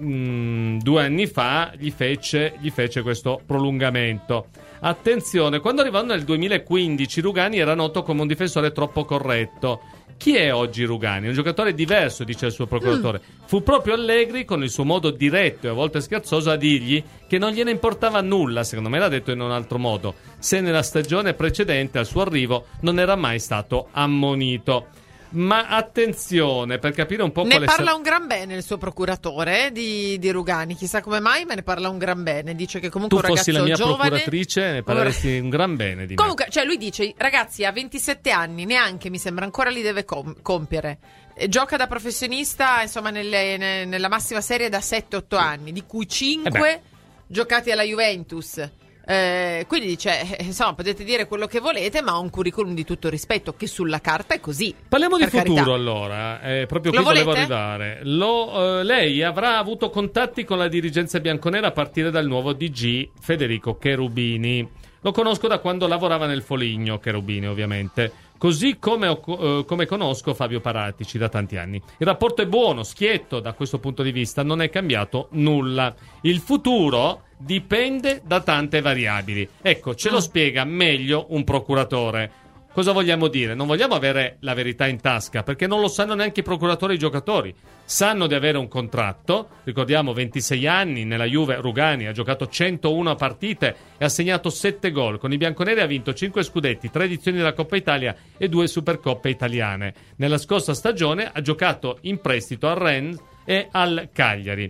2 anni fa gli fece questo prolungamento. Attenzione, quando arrivò nel 2015 Rugani era noto come un difensore troppo corretto. Chi è oggi Rugani? Un giocatore diverso, dice il suo procuratore. Fu proprio Allegri, con il suo modo diretto e a volte scherzoso, a dirgli che non gliene importava nulla, secondo me l'ha detto in un altro modo, se nella stagione precedente al suo arrivo non era mai stato ammonito. Ma attenzione, per capire un po' ne parla un gran bene il suo procuratore di Rugani, chissà come mai, ma ne parla un gran bene. Dice che comunque tu un ragazzo fossi la mia giovane, procuratrice ne parleresti un gran bene di comunque, cioè lui dice ragazzi a 27 anni neanche mi sembra ancora li deve compiere. Gioca da professionista insomma nella massima serie da 7-8 anni, di cui 5 giocati alla Juventus. Quindi dice insomma potete dire quello che volete, ma ha un curriculum di tutto rispetto, che sulla carta è così. Parliamo di futuro, carità. Allora proprio qui volevo arrivare. Lei avrà avuto contatti con la dirigenza bianconera a partire dal nuovo DG Federico Cherubini. Lo conosco da quando lavorava nel Foligno, Cherubini ovviamente, così come conosco Fabio Paratici da tanti anni. Il rapporto è buono, schietto, da questo punto di vista non è cambiato nulla. Il futuro dipende da tante variabili. Ecco, ce lo spiega meglio un procuratore. Cosa vogliamo dire? Non vogliamo avere la verità in tasca, perché non lo sanno neanche i procuratori e i giocatori. Sanno di avere un contratto, ricordiamo 26 anni, nella Juve Rugani ha giocato 101 partite e ha segnato 7 gol. Con i bianconeri ha vinto 5 scudetti, 3 edizioni della Coppa Italia e 2 Supercoppe italiane. Nella scorsa stagione ha giocato in prestito al Rennes e al Cagliari.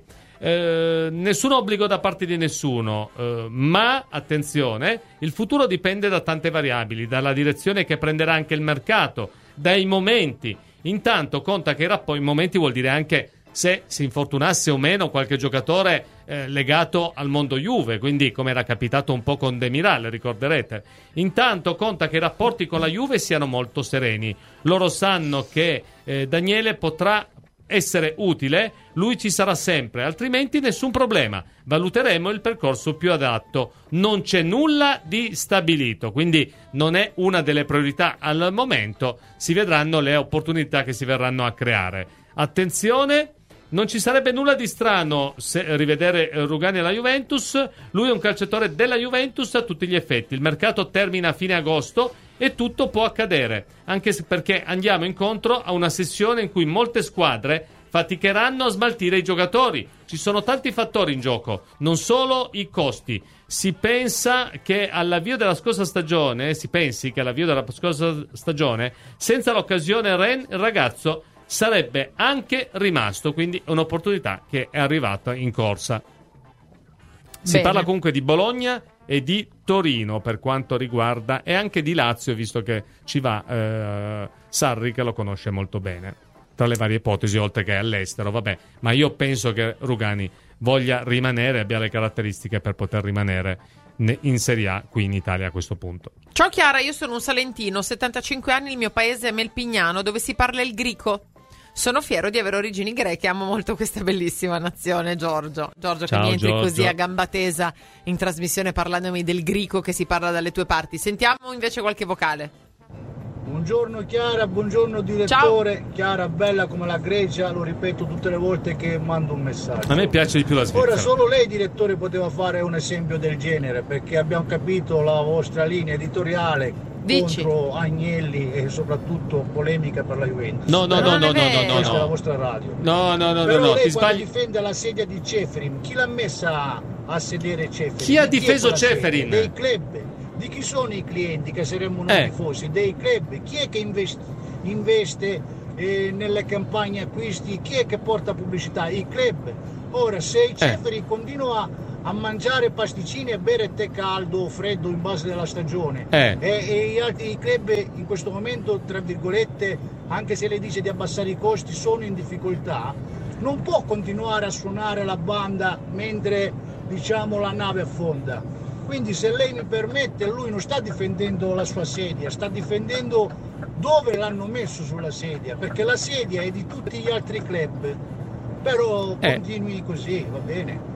Nessun obbligo da parte di nessuno, ma attenzione, il futuro dipende da tante variabili, dalla direzione che prenderà anche il mercato, dai momenti. Intanto conta che i momenti vuol dire anche se si infortunasse o meno qualche giocatore legato al mondo Juve, quindi come era capitato un po' con Demiral, ricorderete. Intanto conta che i rapporti con la Juve siano molto sereni. Loro sanno che Daniele potrà essere utile, lui ci sarà sempre, altrimenti nessun problema, valuteremo il percorso più adatto. Non c'è nulla di stabilito, quindi non è una delle priorità al momento, si vedranno le opportunità che si verranno a creare. Attenzione, non ci sarebbe nulla di strano se rivedere Rugani alla Juventus. Lui è un calciatore della Juventus a tutti gli effetti. Il mercato termina a fine agosto e tutto può accadere, anche perché andiamo incontro a una sessione in cui molte squadre faticheranno a smaltire i giocatori. Ci sono tanti fattori in gioco, non solo i costi. Si pensi che all'avvio della scorsa stagione, senza l'occasione Rennes, il ragazzo sarebbe anche rimasto, quindi un'opportunità che è arrivata in corsa. Si parla comunque di Bologna e di Torino per quanto riguarda, e anche di Lazio, visto che ci va Sarri, che lo conosce molto bene, tra le varie ipotesi, oltre che all'estero, vabbè. Ma io penso che Rugani voglia rimanere, abbia le caratteristiche per poter rimanere in Serie A qui in Italia a questo punto. Ciao Chiara, io sono un salentino, 75 anni, il mio paese è Melpignano, dove si parla il greco. Sono fiero di avere origini greche, amo molto questa bellissima nazione. Giorgio, ciao, che mi entri Giorgio, così a gamba tesa in trasmissione parlandomi del greco che si parla dalle tue parti. Sentiamo invece qualche vocale. Buongiorno Chiara, buongiorno direttore. Ciao. Chiara, bella come la Grecia, lo ripeto tutte le volte che mando un messaggio. A me piace di più la Svizzera. Ora solo lei, direttore, poteva fare un esempio del genere, perché abbiamo capito la vostra linea editoriale contro Agnelli e soprattutto polemica per la Juventus. No. Questa è la vostra radio. No, Però lei ti sbagli. difende la sedia di Ceferin, chi l'ha messa a sedere Ceferin? Chi ha difeso Ceferin? Dei club. Di chi sono i clienti che saremmo noi tifosi? Dei club. Chi è che investe nelle campagne acquisti? Chi è che porta pubblicità? I club. Ora, se il Ceferin continua a mangiare pasticcini e bere tè caldo o freddo in base della stagione e gli altri club in questo momento, tra virgolette, anche se lei dice di abbassare i costi, sono in difficoltà, non può continuare a suonare la banda mentre, diciamo, la nave affonda. Quindi, se lei mi permette, lui non sta difendendo la sua sedia, sta difendendo dove l'hanno messo sulla sedia, perché la sedia è di tutti gli altri club. Però continui così, va bene.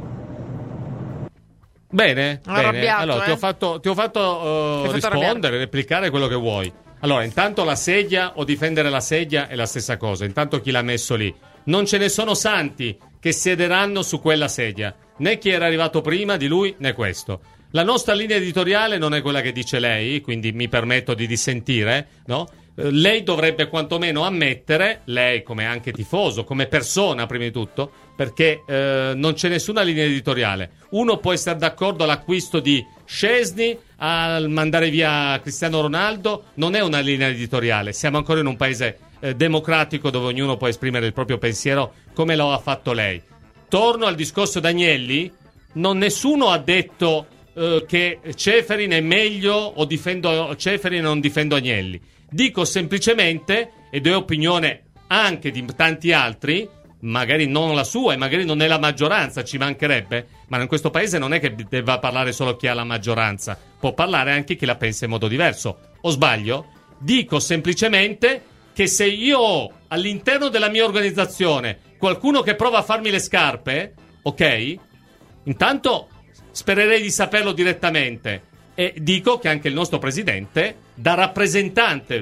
Bene. Arrabbiato, allora ti ho fatto rispondere, replicare quello che vuoi. Allora, intanto la sedia o difendere la sedia è la stessa cosa. Intanto chi l'ha messo lì. Non ce ne sono santi che siederanno su quella sedia, né chi era arrivato prima di lui né questo. La nostra linea editoriale non è quella che dice lei, quindi mi permetto di dissentire, no? Lei dovrebbe quantomeno ammettere, lei come anche tifoso, come persona prima di tutto, perché non c'è nessuna linea editoriale. Uno può essere d'accordo all'acquisto di Szczesny, al mandare via Cristiano Ronaldo, non è una linea editoriale. Siamo ancora in un paese democratico dove ognuno può esprimere il proprio pensiero come lo ha fatto lei. Torno al discorso d'Agnelli, nessuno ha detto che Ceferin è meglio o difendo Ceferin e non difendo Agnelli. Dico semplicemente, ed è opinione anche di tanti altri, magari non la sua e magari non è la maggioranza, ci mancherebbe, ma in questo paese non è che debba parlare solo chi ha la maggioranza, può parlare anche chi la pensa in modo diverso. O sbaglio? Dico semplicemente che se io ho all'interno della mia organizzazione qualcuno che prova a farmi le scarpe, ok? Intanto spererei di saperlo direttamente. E dico che anche il nostro presidente, da rappresentante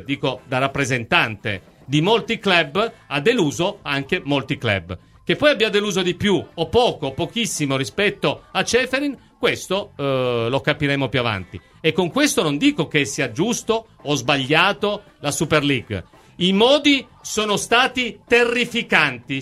di molti club, ha deluso anche molti club. Che poi abbia deluso di più o poco, pochissimo rispetto a Ceferin, questo lo capiremo più avanti. E con questo non dico che sia giusto o sbagliato la Super League. I modi sono stati terrificanti,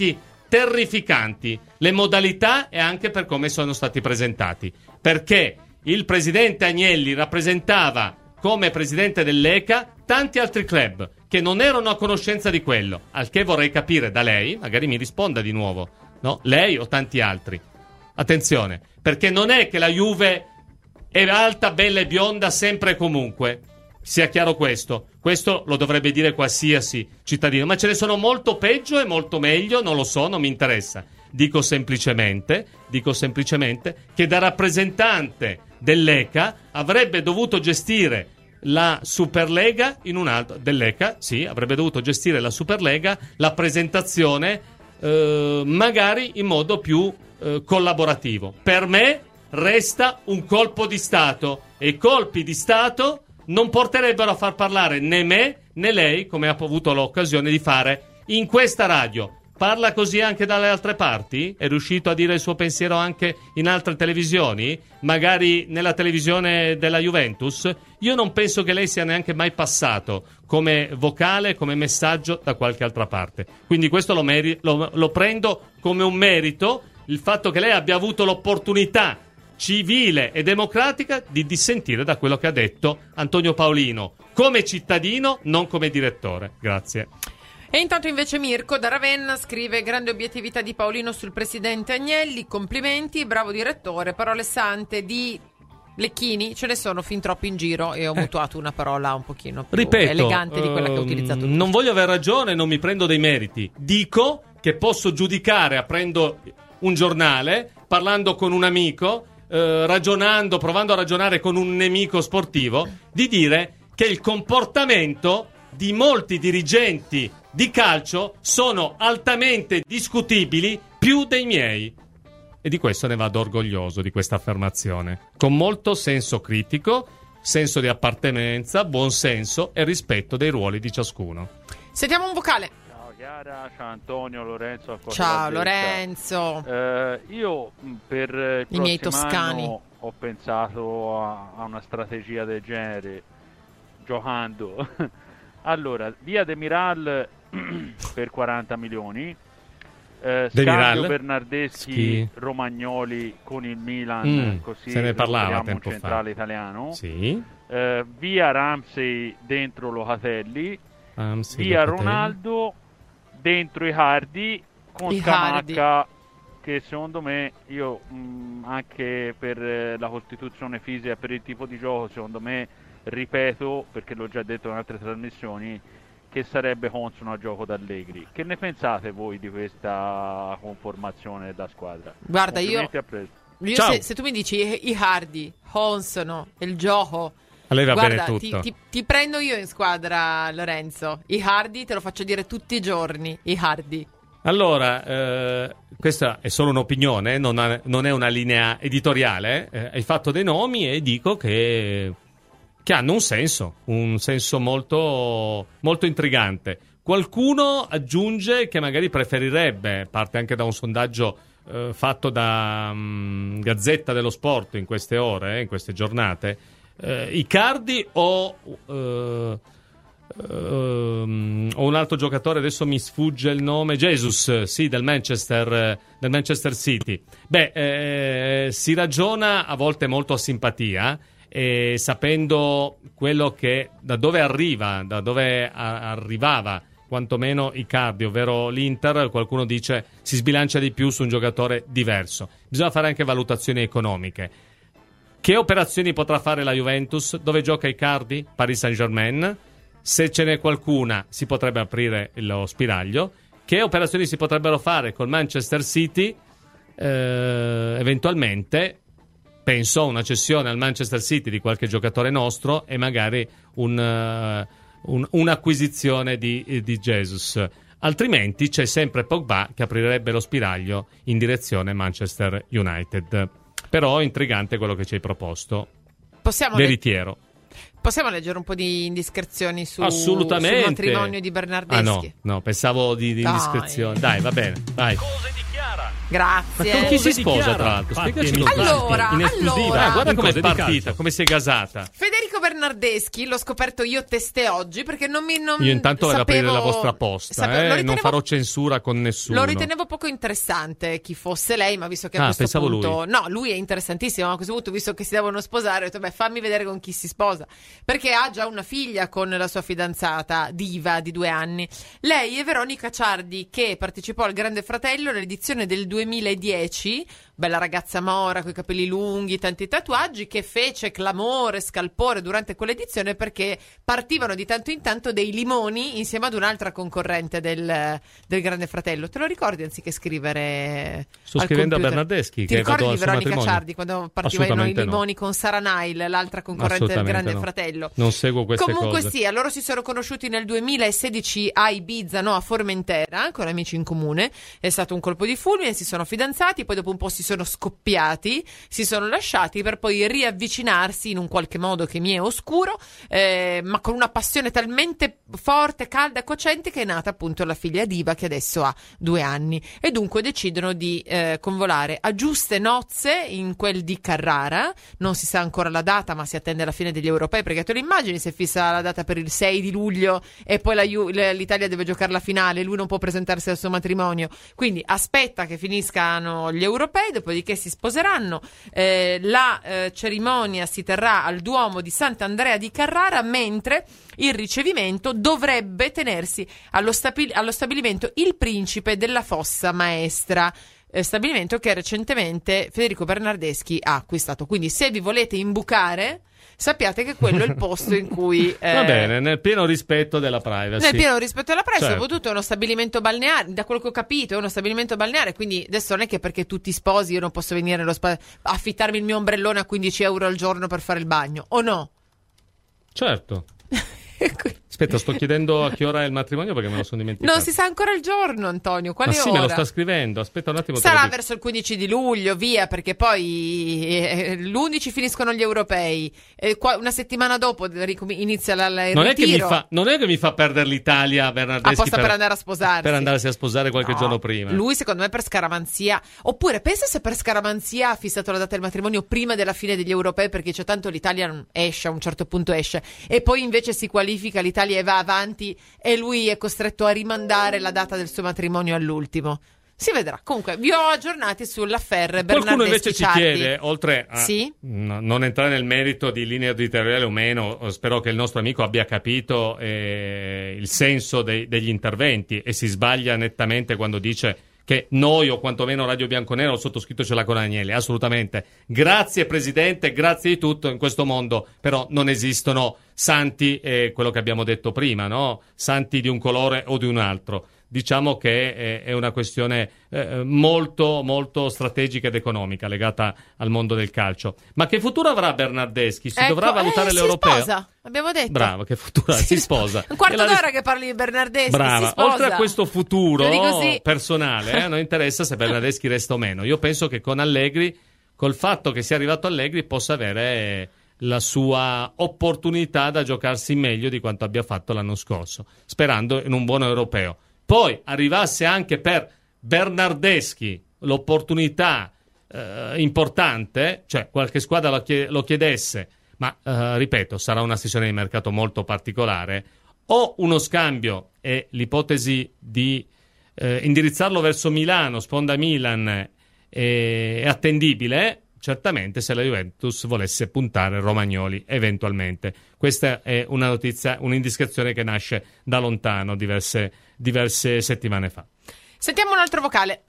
le modalità e anche per come sono stati presentati. Perché il presidente Agnelli rappresentava come presidente dell'ECA tanti altri club che non erano a conoscenza di quello, al che vorrei capire da lei, magari mi risponda di nuovo, no? Lei o tanti altri. Attenzione, perché non è che la Juve è alta, bella e bionda sempre e comunque, sia chiaro questo lo dovrebbe dire qualsiasi cittadino, ma ce ne sono molto peggio e molto meglio, non lo so, non mi interessa. Dico semplicemente che da rappresentante dell'ECA avrebbe dovuto gestire la Superlega in un altro dell'ECA, sì, avrebbe dovuto gestire la Superlega, la presentazione magari in modo più collaborativo. Per me resta un colpo di Stato e i colpi di Stato non porterebbero a far parlare né me né lei, come ha avuto l'occasione di fare in questa radio, parla così anche dalle altre parti? È riuscito a dire il suo pensiero anche in altre televisioni? Magari nella televisione della Juventus? Io non penso che lei sia neanche mai passato come vocale, come messaggio da qualche altra parte. Quindi questo lo prendo come un merito, il fatto che lei abbia avuto l'opportunità civile e democratica di dissentire da quello che ha detto Antonio Paolino, come cittadino, non come direttore. Grazie. E intanto invece Mirko da Ravenna scrive: grande obiettività di Paolino sul presidente Agnelli, complimenti, bravo direttore, parole sante di Lecchini ce ne sono fin troppi in giro, e ho mutuato una parola un pochino più elegante di quella che ho utilizzato. Non voglio aver ragione, non mi prendo dei meriti, dico che posso giudicare aprendo un giornale, parlando con un amico, ragionando, provando a ragionare con un nemico sportivo, di dire che il comportamento di molti dirigenti di calcio sono altamente discutibili, più dei miei. E di questo ne vado orgoglioso, di questa affermazione, con molto senso critico, senso di appartenenza, buon senso e rispetto dei ruoli di ciascuno. Sentiamo un vocale. Ciao Chiara, ciao Antonio, Lorenzo. Ciao Lorenzo. Io per il i miei prossimo toscani anno ho pensato a una strategia del genere, giocando. Allora, via Demiral per 40 milioni, scambio Bernardeschi, Romagnoli con il Milan, così se ne parlava un tempo centrale fa. italiano. Sì. Via Ramsey dentro Locatelli, Ramsey, via Locatelli. Ronaldo dentro Icardi con Scamacca, che secondo me, io anche per la costituzione fisica e per il tipo di gioco, secondo me, ripeto, perché l'ho già detto in altre trasmissioni, che sarebbe consono al gioco d'Allegri. Che ne pensate voi di questa conformazione da squadra? Guarda, io se tu mi dici Icardi, consono, il gioco, a lei va guarda, bene tutto. Ti prendo io in squadra, Lorenzo. Icardi te lo faccio dire tutti i giorni, Icardi. Allora, questa è solo un'opinione, non è una linea editoriale. Hai fatto dei nomi e dico che hanno un senso molto, molto intrigante. Qualcuno aggiunge che magari preferirebbe, parte anche da un sondaggio fatto da Gazzetta dello Sport in queste ore, in queste giornate, Icardi o un altro giocatore, adesso mi sfugge il nome, Jesus, sì, del Manchester City. Si ragiona a volte molto a simpatia, e sapendo quello che da dove arrivava quantomeno Icardi, ovvero l'Inter, qualcuno dice si sbilancia di più su un giocatore diverso. Bisogna fare anche valutazioni economiche. Che operazioni potrà fare la Juventus? Dove gioca Icardi? Paris Saint-Germain. Se ce n'è qualcuna si potrebbe aprire lo spiraglio. Che operazioni si potrebbero fare col Manchester City? Eventualmente penso a una cessione al Manchester City di qualche giocatore nostro e magari un'acquisizione di Jesus. Altrimenti c'è sempre Pogba che aprirebbe lo spiraglio in direzione Manchester United. Però è intrigante quello che ci hai proposto. Veritiero. Possiamo leggere un po' di indiscrezioni sul matrimonio di Bernardeschi? No, pensavo di indiscrezioni. Dai, va bene, vai. Grazie. Ma con chi si sposa, tra l'altro? Spiegaci in esclusiva. Guarda come è partita, come si è gasata. Federico Bernardeschi l'ho scoperto io testé oggi, perché non io intanto vado ad aprire la vostra posta, non farò censura con nessuno. Lo ritenevo poco interessante chi fosse lei, ma visto che a questo punto lui è interessantissimo, ma a questo punto, visto che si devono sposare, ho detto fammi vedere con chi si sposa, perché ha già una figlia con la sua fidanzata Diva di 2 anni. Lei è Veronica Ciardi, che partecipò al Grande Fratello nell'edizione del 2010, bella ragazza mora coi capelli lunghi, tanti tatuaggi, che fece clamore, scalpore durante quell'edizione perché partivano di tanto in tanto dei limoni insieme ad un'altra concorrente del Grande Fratello. Te lo ricordi, anziché scrivere sto scrivendo computer? A Bernardeschi? Ti ricordi di Veronica Ciardi quando partivano i limoni con Sara Nile, l'altra concorrente del Grande Fratello? Non seguo queste cose. Comunque sì, loro si sono conosciuti nel 2016 a Ibiza, a Formentera, con amici in comune. È stato un colpo di fulmine, si sono fidanzati, poi dopo un po' si sono scoppiati, si sono lasciati per poi riavvicinarsi in un qualche modo che mi è oscuro, ma con una passione talmente forte, calda e cocente che è nata appunto la figlia Diva, che adesso ha 2 anni, e dunque decidono di convolare a giuste nozze in quel di Carrara. Non si sa ancora la data, ma si attende la fine degli europei, perché te lo immagini se fissa la data per il 6 di luglio e poi l'Italia deve giocare la finale, lui non può presentarsi al suo matrimonio, quindi aspetta che finiscano gli europei, dopodiché si sposeranno. La cerimonia si terrà al Duomo di Sant'Andrea di Carrara, mentre il ricevimento dovrebbe tenersi allo stabilimento Il Principe della Fossa Maestra, stabilimento che recentemente Federico Bernardeschi ha acquistato. Quindi se vi volete imbucare, sappiate che quello è il posto in cui va bene, nel pieno rispetto della privacy. Nel pieno rispetto della privacy, certo. Soprattutto è uno stabilimento balneare, da quello che ho capito è uno stabilimento balneare, quindi adesso non è che perché tu ti sposi io non posso venire affittarmi il mio ombrellone a 15 euro al giorno per fare il bagno, o no? Certo. Aspetta, sto chiedendo a che ora è il matrimonio perché me lo sono dimenticato. Non si sa ancora il giorno, Antonio. Quale ora? Me lo sta scrivendo. Aspetta un attimo. Sarà verso il 15 di luglio, via, perché poi l'11 finiscono gli europei. Una settimana dopo inizia il ritiro. Non è che mi fa perdere l'Italia Bernardeschi apposta per andare a sposarsi. Per andarsi a sposare qualche giorno prima. Lui, secondo me, per scaramanzia. Oppure, pensa se per scaramanzia ha fissato la data del matrimonio prima della fine degli europei, perché c'è tanto l'Italia esce, a un certo punto esce. E poi invece si qualifica l'Italia e va avanti e lui è costretto a rimandare la data del suo matrimonio all'ultimo. Si vedrà. Comunque vi ho aggiornati sull'affaire Bernardeschi. Qualcuno invece Ciardi. ci chiede, oltre a non entrare nel merito di linea editoriale o meno, spero che il nostro amico abbia capito il senso degli interventi e si sbaglia nettamente quando dice che noi o quantomeno Radio Bianconero, il sottoscritto ce l'ha con Agnelli, assolutamente. Grazie Presidente, grazie di tutto. In questo mondo però non esistono santi, quello che abbiamo detto prima, no? Santi di un colore o di un altro. Diciamo che è una questione molto molto strategica ed economica legata al mondo del calcio. Ma che futuro avrà Bernardeschi? Si dovrà valutare l'europeo? Si sposa, abbiamo detto. Brava, che futuro si sposa. Un quarto d'ora che parli di Bernardeschi. Brava, si sposa. oltre a questo futuro personale, a noi interessa se Bernardeschi resta o meno. Io penso che con Allegri, col fatto che sia arrivato Allegri, possa avere la sua opportunità da giocarsi meglio di quanto abbia fatto l'anno scorso, sperando in un buon europeo. Poi arrivasse anche per Bernardeschi l'opportunità importante, cioè qualche squadra lo chiedesse, ma ripeto, sarà una sessione di mercato molto particolare, o uno scambio e l'ipotesi di indirizzarlo verso Milano, sponda Milan, è attendibile, certamente, se la Juventus volesse puntare Romagnoli eventualmente. Questa è una notizia, un'indiscrezione che nasce da lontano diverse settimane fa. Sentiamo un altro vocale.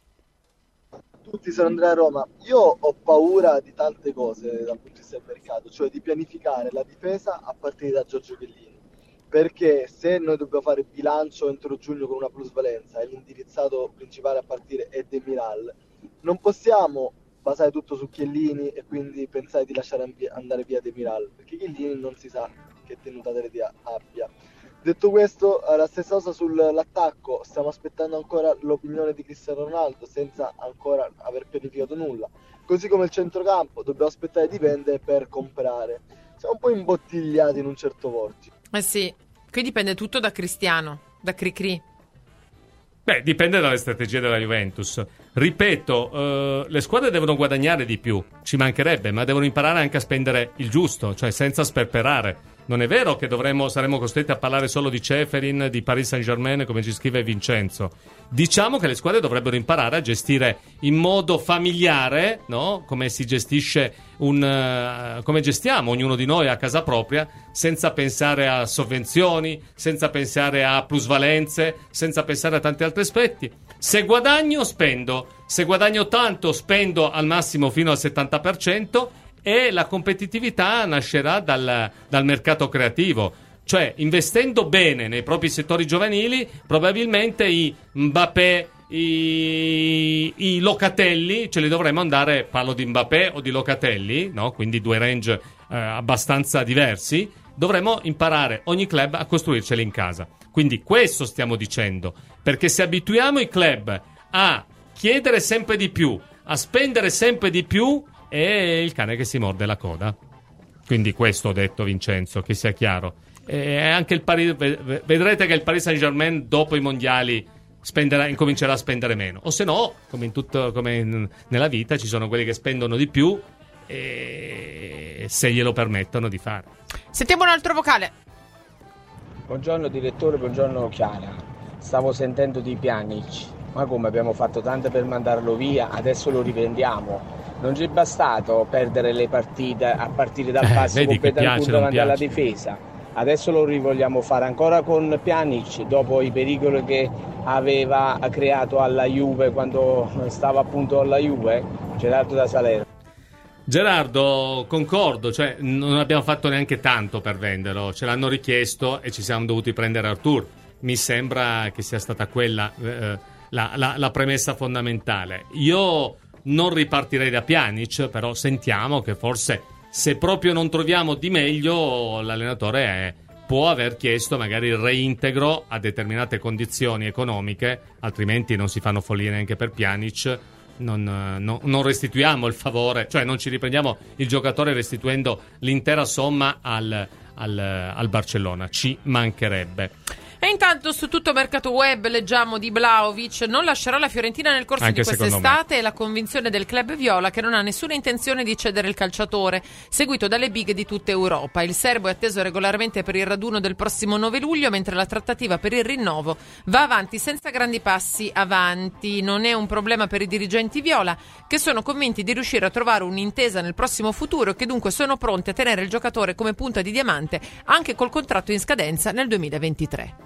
Tutti, sono Andrea Roma. Io ho paura di tante cose dal punto di vista del mercato, cioè di pianificare la difesa a partire da Giorgio Chiellini, perché se noi dobbiamo fare bilancio entro giugno con una plusvalenza e l'indirizzato principale a partire è Demiral, non possiamo basare tutto su Chiellini e quindi pensare di lasciare andare via Demiral, perché Chiellini non si sa che tenuta abbia. Detto questo, la stessa cosa sull'attacco, stiamo aspettando ancora l'opinione di Cristiano Ronaldo senza ancora aver pianificato nulla, così come il centrocampo, dobbiamo aspettare di vendere per comprare. Siamo un po' imbottigliati in un certo vortice. Sì, qui dipende tutto da Cristiano, da Cricri. Beh, dipende dalle strategie della Juventus. Ripeto, le squadre devono guadagnare di più, ci mancherebbe, ma devono imparare anche a spendere il giusto, cioè senza sperperare. Non è vero che saremo costretti a parlare solo di Ceferin, di Paris Saint-Germain, come ci scrive Vincenzo. Diciamo che le squadre dovrebbero imparare a gestire in modo familiare, no? Come si gestisce come gestiamo ognuno di noi a casa propria, senza pensare a sovvenzioni, senza pensare a plusvalenze, senza pensare a tanti altri aspetti. Se guadagno, spendo. Se guadagno tanto, spendo al massimo fino al 70%. E la competitività nascerà dal mercato creativo, cioè investendo bene nei propri settori giovanili, probabilmente i Mbappé, i Locatelli ce li dovremmo andare, parlo di Mbappé o di Locatelli, no? Quindi due range abbastanza diversi, dovremmo imparare ogni club a costruirceli in casa. Quindi questo stiamo dicendo, perché se abituiamo i club a chiedere sempre di più, a spendere sempre di più è il cane che si morde la coda. Quindi questo ho detto, Vincenzo, che sia chiaro. E anche il vedrete che il Paris Saint-Germain dopo i mondiali incomincerà a spendere meno. O se no, come nella vita, ci sono quelli che spendono di più e se glielo permettono di fare. Sentiamo un altro vocale. Buongiorno direttore, buongiorno Chiara. Stavo sentendo di Pjanic. Ma come, abbiamo fatto tante per mandarlo via, adesso lo riprendiamo. Non ci è bastato perdere le partite a partire dal passo con Bentancur davanti alla difesa. Adesso lo rivogliamo fare ancora con Pjanic, dopo i pericoli che aveva creato alla Juve quando stava appunto alla Juve. Gerardo da Salerno. Gerardo, concordo, cioè non abbiamo fatto neanche tanto per venderlo, ce l'hanno richiesto e ci siamo dovuti prendere Arthur. Mi sembra che sia stata quella la premessa fondamentale. Io non ripartirei da Pjanic, però sentiamo che forse, se proprio non troviamo di meglio, l'allenatore può aver chiesto magari il reintegro a determinate condizioni economiche, altrimenti non si fanno follie neanche per Pjanic. Non restituiamo il favore, cioè non ci riprendiamo il giocatore restituendo l'intera somma al Barcellona, ci mancherebbe. E intanto su tutto mercato web leggiamo di Vlahovic non lascerà la Fiorentina nel corso Anche di quest'estate e la convinzione del club viola che non ha nessuna intenzione di cedere il calciatore, seguito dalle big di tutta Europa. Il serbo è atteso regolarmente per il raduno del prossimo 9 luglio, mentre la trattativa per il rinnovo va avanti senza grandi passi avanti. Non è un problema per i dirigenti viola, che sono convinti di riuscire a trovare un'intesa nel prossimo futuro e che dunque sono pronti a tenere il giocatore come punta di diamante anche col contratto in scadenza nel 2023.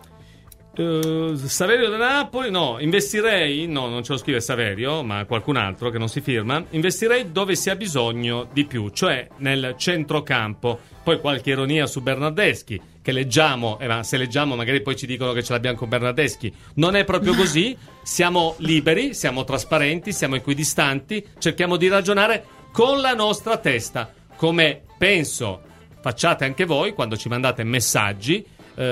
Saverio da Napoli, investirei, non ce lo scrive Saverio ma qualcun altro che non si firma, investirei dove si ha bisogno di più, cioè nel centrocampo. Poi qualche ironia su Bernardeschi che leggiamo, ma se leggiamo magari poi ci dicono che ce l'abbiamo con Bernardeschi. Non è proprio così, siamo liberi, siamo trasparenti, siamo equidistanti, cerchiamo di ragionare con la nostra testa, come penso facciate anche voi quando ci mandate messaggi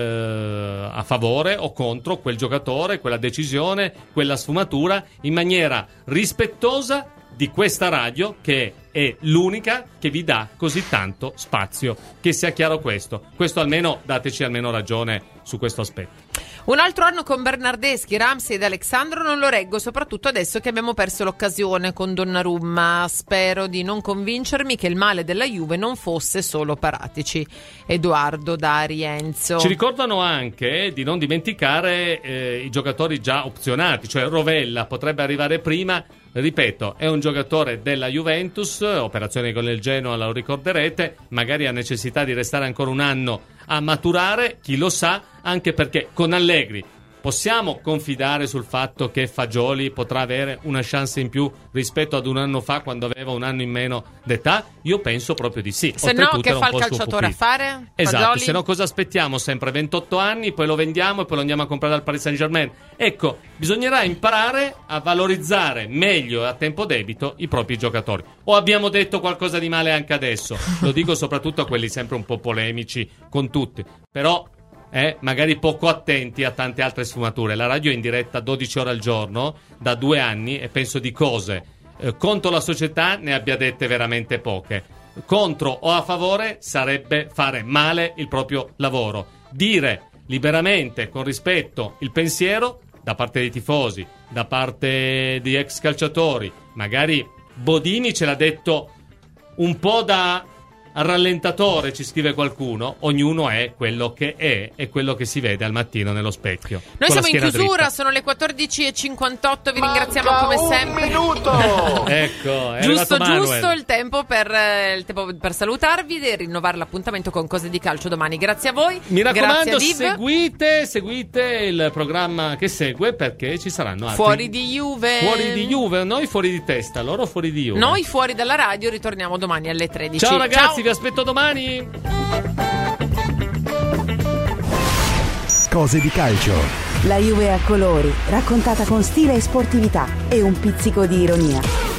a favore o contro quel giocatore, quella decisione, quella sfumatura, in maniera rispettosa di questa radio che è l'unica che vi dà così tanto spazio. Che sia chiaro questo almeno dateci almeno ragione su questo aspetto. Un altro anno con Bernardeschi, Ramsey ed Alexandro non lo reggo, soprattutto adesso che abbiamo perso l'occasione con Donnarumma. Spero di non convincermi che il male della Juve non fosse solo Paratici. Edoardo da Rienzo. Ci ricordano anche di non dimenticare i giocatori già opzionati, cioè Rovella potrebbe arrivare prima. Ripeto, è un giocatore della Juventus, operazione con il Genoa lo ricorderete, magari ha necessità di restare ancora un anno a maturare, chi lo sa, anche perché con Allegri possiamo confidare sul fatto che Fagioli potrà avere una chance in più rispetto ad un anno fa quando aveva un anno in meno d'età? Io penso proprio di sì. Se no, che fa il calciatore a fare? Esatto, Fagioli? se no cosa aspettiamo? Sempre 28 anni, poi lo vendiamo e poi lo andiamo a comprare dal Paris Saint-Germain. Ecco, bisognerà imparare a valorizzare meglio e a tempo debito i propri giocatori. O abbiamo detto qualcosa di male anche adesso? Lo dico soprattutto a quelli sempre un po' polemici con tutti, però magari poco attenti a tante altre sfumature. La radio è in diretta 12 ore al giorno da 2 anni e penso di cose contro la società ne abbia dette veramente poche. Contro o a favore sarebbe fare male il proprio lavoro. Dire liberamente, con rispetto, il pensiero da parte dei tifosi, da parte di ex calciatori. Magari Bodini ce l'ha detto un po' da rallentatore, ci scrive qualcuno. Ognuno è quello che è e quello che si vede al mattino nello specchio. Noi siamo in chiusura, dritta. Sono le 14:58. Vi ringraziamo come sempre. Un minuto. Ecco, è giusto Manuel. il tempo per salutarvi e rinnovare l'appuntamento con Cose di Calcio domani. Grazie a voi. Mi raccomando, seguite il programma che segue, perché ci saranno altri fuori di Juve. Noi fuori di testa, loro fuori di Juve. Noi fuori dalla radio. Ritorniamo domani alle 13. Ciao ragazzi. Vi aspetto domani. Cose di calcio. La Juve a colori, raccontata con stile e sportività e un pizzico di ironia.